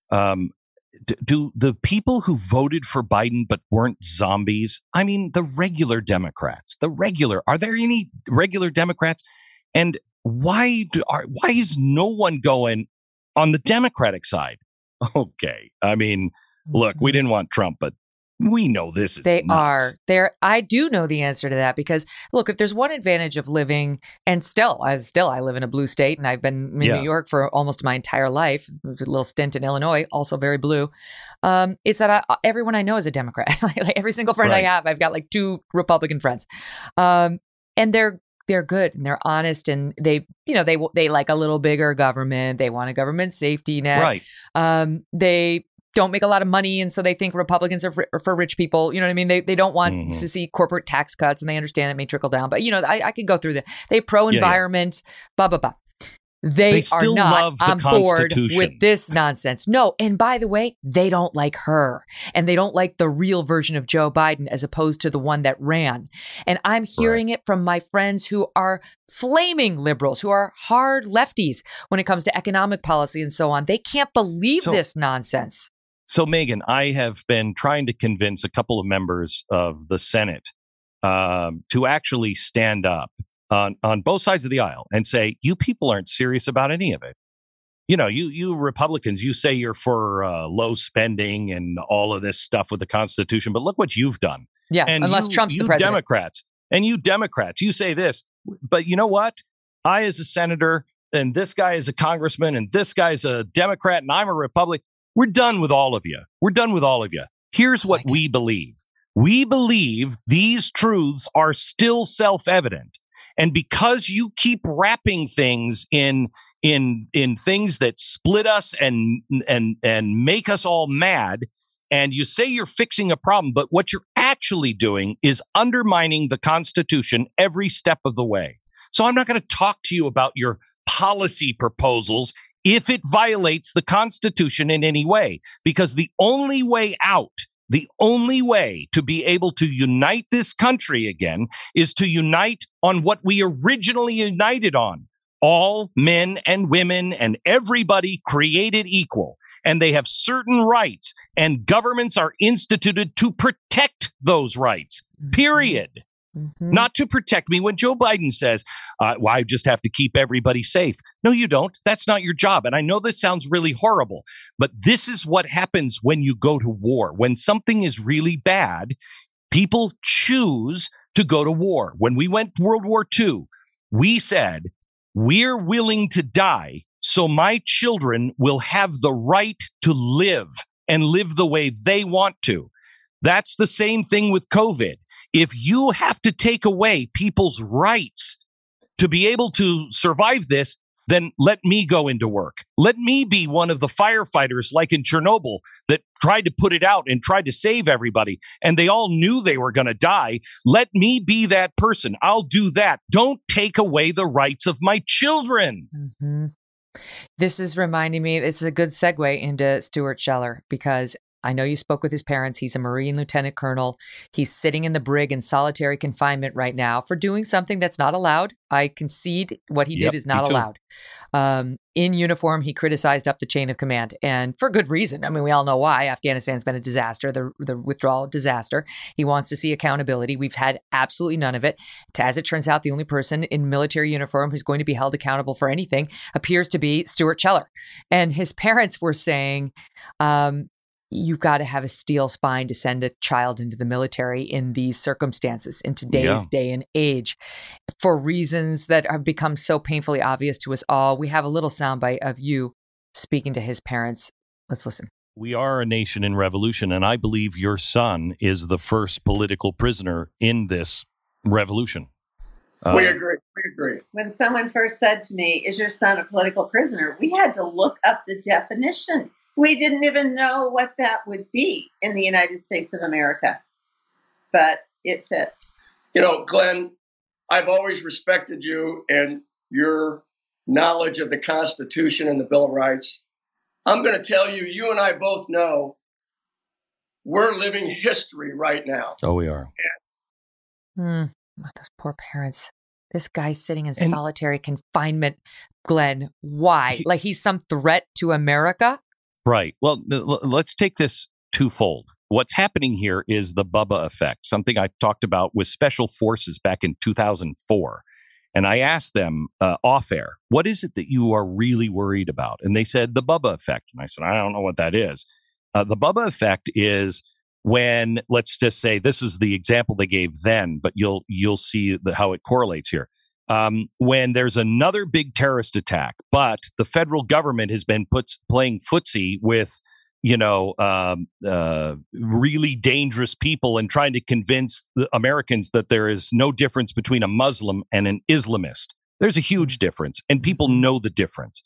F: Do the people who voted for Biden but weren't zombies? I mean, the regular Democrats, are there any regular Democrats? And why is no one going on the Democratic side? Okay. I mean, look, we didn't want Trump, but we know this is nuts.
C: I do know the answer to that because, look, if there's one advantage of living, and I live in a blue state, and I've been in New York for almost my entire life, a little stint in Illinois, also very blue, it's that everyone I know is a Democrat. Like every single friend I have, I've got like 2 Republican friends. And they're good and they're honest, and they like a little bigger government. They want a government safety net. Right. They don't make a lot of money, and so they think Republicans are for rich people. You know what I mean? They don't want to see corporate tax cuts, and they understand it may trickle down. But I could go through that. They pro-environment, blah blah blah. They are not on board with this nonsense. No, and by the way, they don't like her, and they don't like the real version of Joe Biden as opposed to the one that ran. And I'm hearing it from my friends who are flaming liberals, who are hard lefties when it comes to economic policy and so on. They can't believe this nonsense.
F: So, Megan, I have been trying to convince a couple of members of the Senate to actually stand up on both sides of the aisle and say, you people aren't serious about any of it. You know, you Republicans, you say you're for low spending and all of this stuff with the Constitution, but look what you've done.
C: Yeah, and unless Trump's the president.
F: You Democrats, you say this, but you know what? I, as a senator, and this guy is a congressman, and this guy's a Democrat, and I'm a Republican. We're done with all of you. Here's what we believe. We believe these truths are still self-evident. And because you keep wrapping things in things that split us and make us all mad, and you say you're fixing a problem, but what you're actually doing is undermining the Constitution every step of the way. So I'm not going to talk to you about your policy proposals if it violates the Constitution in any way, because the only way out, the only way to be able to unite this country again is to unite on what we originally united on. All men and women and everybody created equal, and they have certain rights, and governments are instituted to protect those rights, period. Not to protect me. When Joe Biden says, I just have to keep everybody safe. No, you don't. That's not your job. And I know this sounds really horrible, but this is what happens when you go to war. When something is really bad, people choose to go to war. When we went to World War II, we said, we're willing to die so my children will have the right to live and live the way they want to. That's the same thing with COVID. If you have to take away people's rights to be able to survive this, then let me go into work. Let me be one of the firefighters like in Chernobyl that tried to put it out and tried to save everybody, and they all knew they were going to die. Let me be that person. I'll do that. Don't take away the rights of my children.
C: This is reminding me, it's a good segue into Stuart Scheller, because I know you spoke with his parents. He's a Marine lieutenant colonel. He's sitting in the brig in solitary confinement right now for doing something that's not allowed. I concede what he did is not allowed. In uniform, he criticized up the chain of command, and for good reason. I mean, we all know why. Afghanistan's been a disaster, the withdrawal disaster. He wants to see accountability. We've had absolutely none of it. As it turns out, the only person in military uniform who's going to be held accountable for anything appears to be Stuart Cheller. And his parents were saying, you've got to have a steel spine to send a child into the military in these circumstances, in today's day and age, for reasons that have become so painfully obvious to us all. We have a little soundbite of you speaking to his parents. Let's listen.
F: We are a nation in revolution, and I believe your son is the first political prisoner in this revolution.
J: We agree.
K: When someone first said to me, is your son a political prisoner? We had to look up the definition. We didn't even know what that would be in the United States of America, but it fits.
J: You know, Glenn, I've always respected you and your knowledge of the Constitution and the Bill of Rights. I'm going to tell you, you and I both know we're living history right now.
F: Oh, we are.
C: Those poor parents. This guy's sitting in solitary confinement, Glenn. Why? Like he's some threat to America?
F: Right. Well, let's take this twofold. What's happening here is the Bubba effect, something I talked about with Special Forces back in 2004. And I asked them off air, what is it that you are really worried about? And they said the Bubba effect. And I said, I don't know what that is. The Bubba effect is when, let's just say, this is the example they gave then, but you'll see how it correlates here. When there's another big terrorist attack, but the federal government has been playing footsie with, really dangerous people and trying to convince the Americans that there is no difference between a Muslim and an Islamist. There's a huge difference, and people know the difference.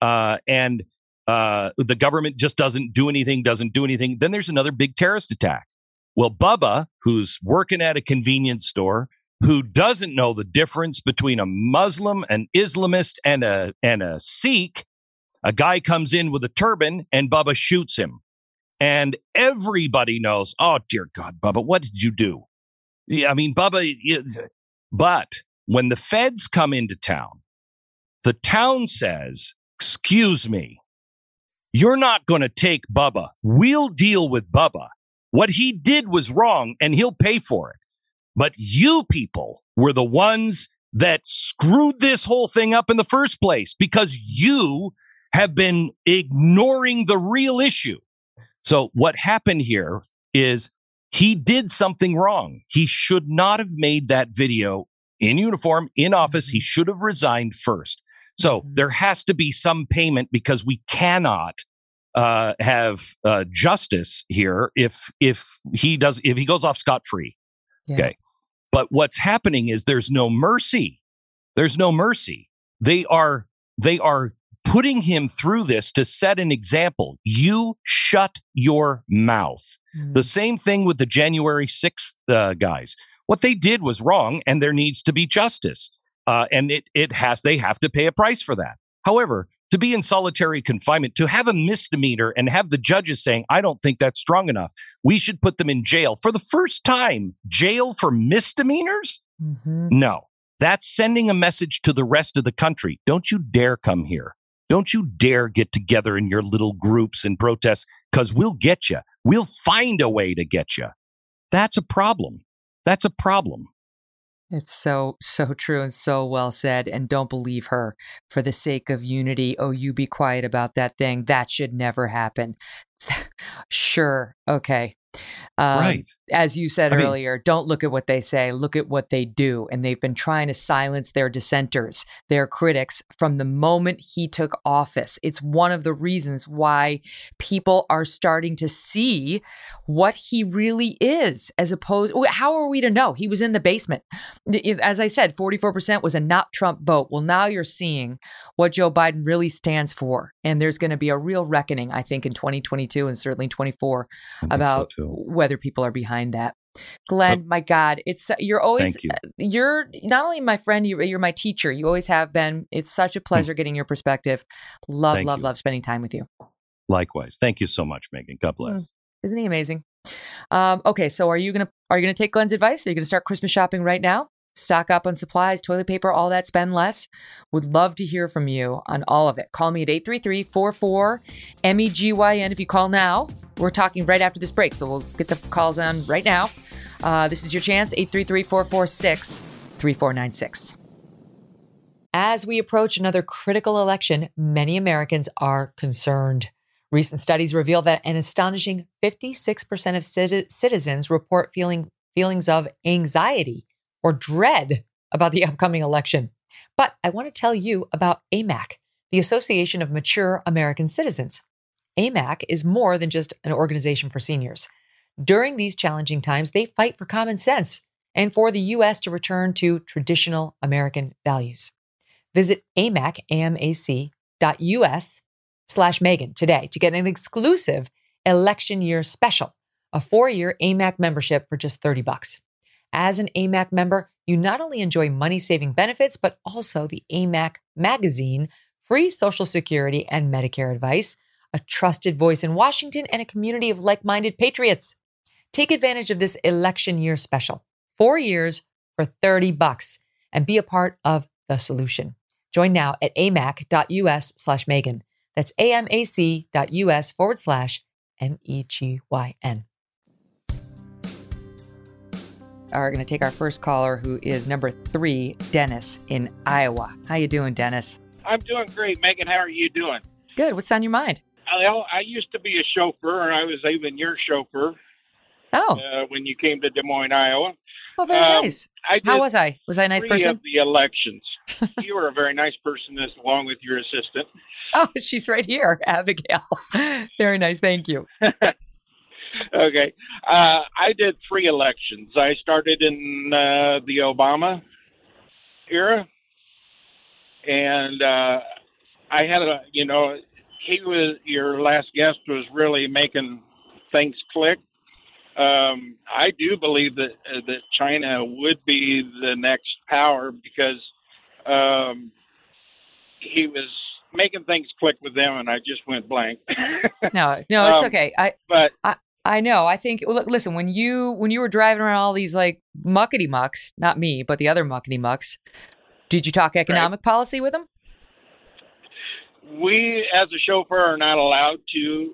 F: And the government just doesn't do anything. Then there's another big terrorist attack. Well, Bubba, who's working at a convenience store, who doesn't know the difference between a Muslim, an Islamist, and a Sikh, a guy comes in with a turban and Bubba shoots him. And everybody knows, oh, dear God, Bubba, what did you do? I mean, Bubba, but when the feds come into town, the town says, excuse me, you're not going to take Bubba. We'll deal with Bubba. What he did was wrong and he'll pay for it. But you people were the ones that screwed this whole thing up in the first place because you have been ignoring the real issue. So what happened here is he did something wrong. He should not have made that video in uniform, in office. He should have resigned first. So there has to be some payment because we cannot have justice here if he goes off scot-free. Yeah. Okay. But what's happening is there's no mercy. There's no mercy. They are putting him through this to set an example. You shut your mouth. The same thing with the January 6th guys. What they did was wrong, and there needs to be justice. And they have to pay a price for that. However, to be in solitary confinement, to have a misdemeanor and have the judges saying, I don't think that's strong enough. We should put them in jail for the first time. Jail for misdemeanors? No, that's sending a message to the rest of the country. Don't you dare come here. Don't you dare get together in your little groups and protest because we'll get you. We'll find a way to get you. That's a problem. That's a problem.
C: It's so true and so well said. And don't believe her for the sake of unity. Oh, you be quiet about that thing. That should never happen. Sure. Okay.
F: Right.
C: As you said earlier, don't look at what they say, look at what they do. And they've been trying to silence their dissenters, their critics from the moment he took office. It's one of the reasons why people are starting to see what he really is, as opposed, how are we to know? He was in the basement. As I said, 44% was a not Trump vote. Well, now you're seeing what Joe Biden really stands for. And there's going to be a real reckoning, I think, in 2022 and certainly 24 about whether people are behind that. Glenn, my God, you're always, you're not only my friend, you're my teacher. You always have been. It's such a pleasure getting your perspective. Love spending time with you.
F: Likewise. Thank you so much, Megan. God bless.
C: Isn't he amazing? Okay, so are you gonna take Glenn's advice? Are you gonna start Christmas shopping right now? Stock up on supplies, toilet paper, all that, spend less. Would love to hear from you on all of it. Call me at 833-44-MEGYN. If you call now, we're talking right after this break, so we'll get the calls on right now. This is your chance, 833-446-3496. As we approach another critical election, many Americans are concerned. Recent studies reveal that an astonishing 56% of citizens report feelings of anxiety or dread about the upcoming election. But I want to tell you about AMAC, the Association of Mature American Citizens. AMAC is more than just an organization for seniors. During these challenging times, they fight for common sense and for the U.S. to return to traditional American values. Visit amac.us/Megan today to get an exclusive election year special, a 4-year AMAC membership for just $30. As an AMAC member, you not only enjoy money-saving benefits, but also the AMAC magazine, free Social Security and Medicare advice, a trusted voice in Washington, and a community of like-minded patriots. Take advantage of this election year special, 4 years for $30, and be a part of the solution. Join now at amac.us/Megan. That's amac.us/MEGYN. Are going to take our first caller, who is number 3, Dennis in Iowa. How you doing, Dennis?
L: I'm doing great, Megan. How are you doing?
C: Good. What's on your mind?
L: Well, I used to be a chauffeur, and I was even your chauffeur. When you came to Des Moines, Iowa.
C: Oh, very nice. How was I? Was I a nice person?
L: Of the elections. You were a very nice person, along with your assistant.
C: Oh, she's right here, Abigail. Very nice. Thank you.
L: Okay. I did 3 elections. I started in the Obama era. And I had your last guest was really making things click. I do believe that China would be the next power because he was making things click with them, and I just went blank.
C: No, it's okay. I know. I think, listen, when you were driving around all these like muckety mucks, not me, but the other muckety mucks, did you talk economic policy with them?
L: We, as a chauffeur, are not allowed to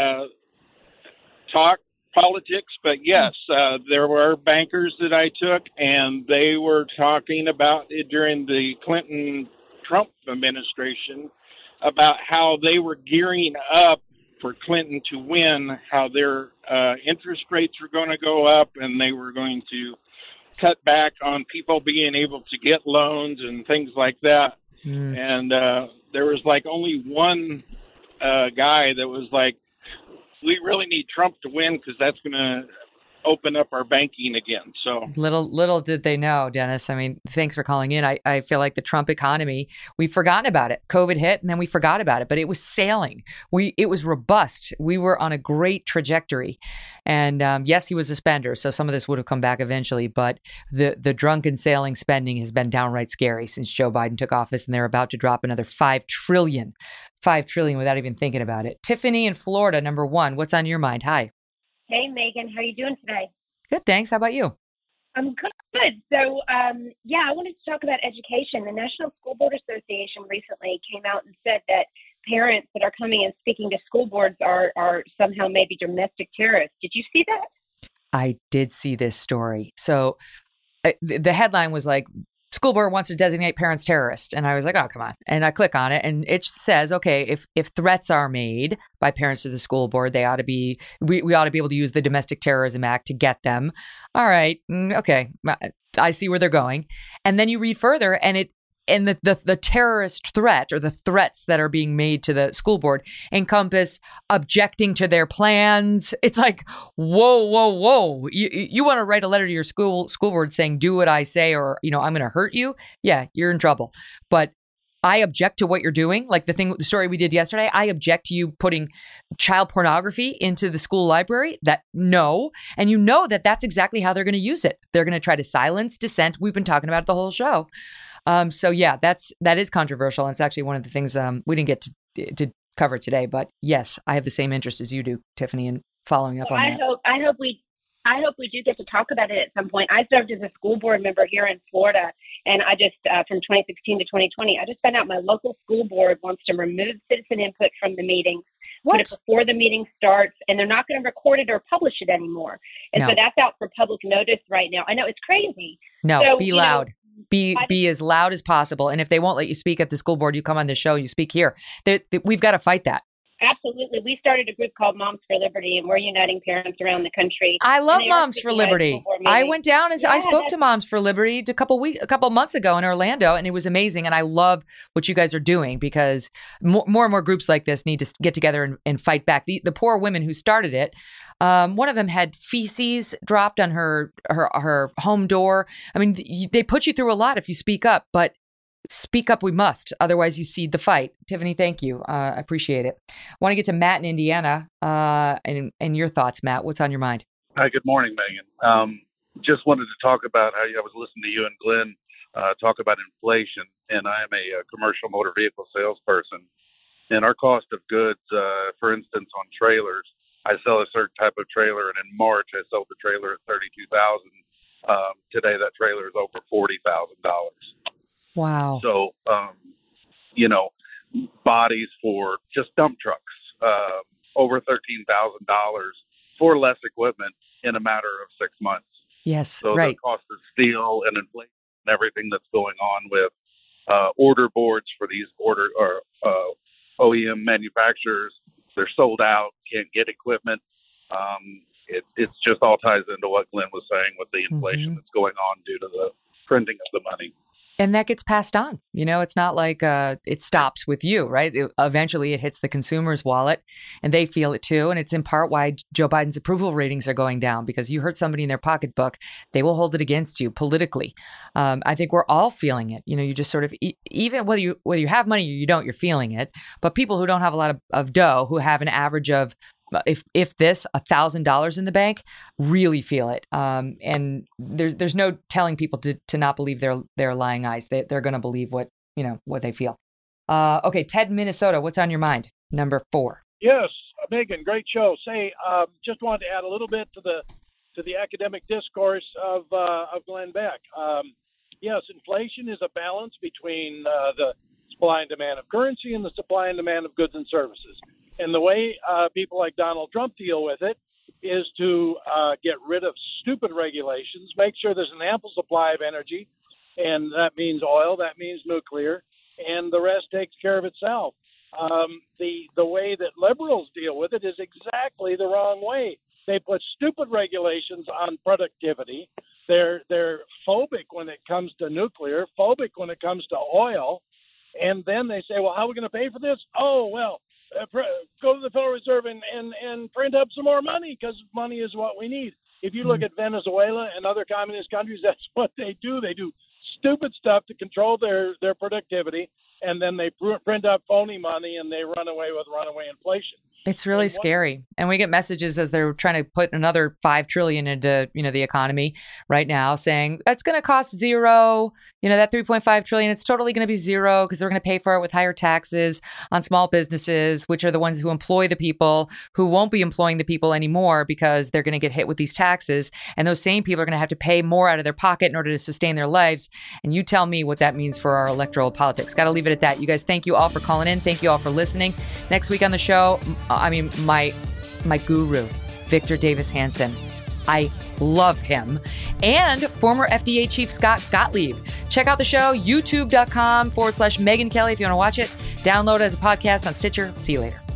L: talk politics, but yes, there were bankers that I took, and they were talking about it during the Clinton-Trump administration about how they were gearing up for Clinton to win, how their interest rates were going to go up, and they were going to cut back on people being able to get loans and things like that. And there was like only one guy that was like, we really need Trump to win because that's going to open up our banking again. So
C: little did they know, Dennis. I mean, thanks for calling in. I feel like the Trump economy, we've forgotten about it. COVID hit and then we forgot about it, but it was sailing. It was robust. We were on a great trajectory. And yes, he was a spender, so some of this would have come back eventually. But the drunken sailing spending has been downright scary since Joe Biden took office, and they're about to drop another $5 trillion without even thinking about it. Tiffany in Florida, number 1. What's on your mind? Hi.
M: Hey, Megan. How are you doing today?
C: Good, thanks. How about you?
M: I'm good. So, I wanted to talk about education. The National School Board Association recently came out and said that parents that are coming and speaking to school boards are somehow maybe domestic terrorists. Did you see that?
C: I did see this story. So the headline was like, school board wants to designate parents terrorists. And I was like, oh, come on. And I click on it and it says, okay, if threats are made by parents to the school board, they ought to be, we ought to be able to use the Domestic Terrorism Act to get them. All right. Okay. I see where they're going. And then you read further and the terrorist threat or the threats that are being made to the school board encompass objecting to their plans. It's like, whoa. You want to write a letter to your school board saying, do what I say, or, I'm going to hurt you. Yeah, you're in trouble. But I object to what you're doing. Like the story we did yesterday, I object to you putting child pornography into the school library. No. And you know that's exactly how they're going to use it. They're going to try to silence dissent. We've been talking about it the whole show. So yeah, that is controversial. And it's actually one of the things we didn't get to cover today. But yes, I have the same interest as you do, Tiffany in following up on that.
M: I hope we do get to talk about it at some point. I served as a school board member here in Florida, and I just, from 2016 to 2020, I just found out my local school board wants to remove citizen input from the meetings, put it before the meeting starts, and they're not going to record it or publish it anymore. And so that's out for public notice right now. I know, it's crazy.
C: No,
M: so,
C: be loud. Be as loud as possible. And if they won't let you speak at the school board, you come on the show, you speak here. We've got to fight that.
M: Absolutely. We started a group called Moms for Liberty, and we're uniting parents around the country.
C: I love Moms for Liberty. I went down and I spoke to Moms for Liberty a couple months ago in Orlando, and it was amazing. And I love what you guys are doing, because more and more groups like this need to get together and fight back. The poor women who started it, one of them had feces dropped on her home door. I mean, they put you through a lot if you speak up, but speak up we must. Otherwise, you cede the fight. Tiffany, thank you. I appreciate it. I want to get to Matt in Indiana and your thoughts, Matt. What's on your mind?
N: Hi, good morning, Megan. Just wanted to talk about how I was listening to you and Glenn talk about inflation, and I am a commercial motor vehicle salesperson. And our cost of goods, for instance, on trailers, I sell a certain type of trailer, and in March I sold the trailer at $32,000. Today that trailer is over $40,000.
C: Wow.
N: So, bodies for just dump trucks, over $13,000 for less equipment in a matter of 6 months.
C: Yes,
N: so
C: right.
N: The cost of steel and inflation and everything that's going on with order boards for these OEM manufacturers, they're sold out, can't get equipment. It's just all ties into what Glenn was saying with the inflation that's going on due to the printing of the money.
C: And that gets passed on. It's not like it stops with you, right? Eventually it hits the consumer's wallet and they feel it too. And it's in part why Joe Biden's approval ratings are going down, because you hurt somebody in their pocketbook, they will hold it against you politically. I think we're all feeling it. You just sort of, even whether you have money or you don't, you're feeling it. But people who don't have a lot of dough, who have an average of, if this $1,000 in the bank, really feel it. And there's no telling people to not believe their lying eyes. They're going to believe what they feel. Okay, Ted, Minnesota, what's on your mind? Number 4.
L: Yes, Megan, great show. Just wanted to add a little bit to the academic discourse of Glenn Beck. Yes, inflation is a balance between the supply and demand of currency and the supply and demand of goods and services. And the way people like Donald Trump deal with it is to get rid of stupid regulations, make sure there's an ample supply of energy, and that means oil, that means nuclear, and the rest takes care of itself. The way that liberals deal with it is exactly the wrong way. They put stupid regulations on productivity. They're phobic when it comes to nuclear, phobic when it comes to oil, and then they say, well, how are we going to pay for this? Oh, well, go to the Federal Reserve and print up some more money, because money is what we need. If you look at Venezuela and other communist countries, that's what they do. They do stupid stuff to control their productivity, and then they print up phony money and they run away with runaway inflation.
C: It's really scary. And we get messages as they're trying to put another $5 trillion into, the economy right now, saying that's going to cost zero. That $3.5 trillion, it's totally going to be zero because they're going to pay for it with higher taxes on small businesses, which are the ones who employ the people who won't be employing the people anymore because they're going to get hit with these taxes. And those same people are going to have to pay more out of their pocket in order to sustain their lives. And you tell me what that means for our electoral politics. Got to leave it at that. You guys, thank you all for calling in. Thank you all for listening. Next week on the show, my guru, Victor Davis Hanson. I love him. And former FDA Chief Scott Gottlieb. Check out the show, youtube.com/Megyn Kelly if you want to watch it. Download it as a podcast on Stitcher. See you later.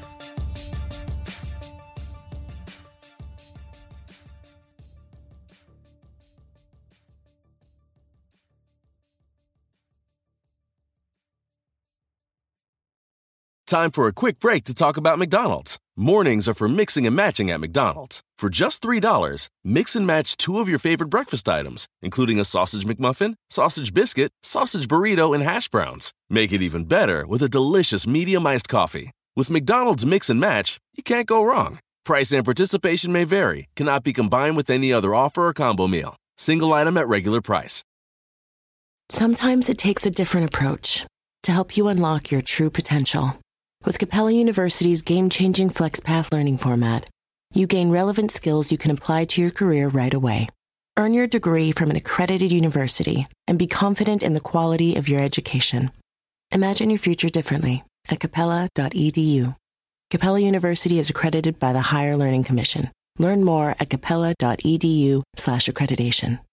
A: Time for a quick break to talk about McDonald's. Mornings are for mixing and matching at McDonald's. For just $3, mix and match 2 of your favorite breakfast items, including a sausage McMuffin, sausage biscuit, sausage burrito, and hash browns. Make it even better with a delicious medium iced coffee. With McDonald's Mix and Match, you can't go wrong. Price and participation may vary. Cannot be combined with any other offer or combo meal. Single item at regular price.
B: Sometimes it takes a different approach to help you unlock your true potential. With Capella University's game-changing FlexPath learning format, You gain relevant skills you can apply to your career right away. Earn your degree from an accredited university and be confident in the quality of your education. Imagine your future differently at capella.edu. Capella University is accredited by the Higher Learning Commission. Learn more at capella.edu/accreditation.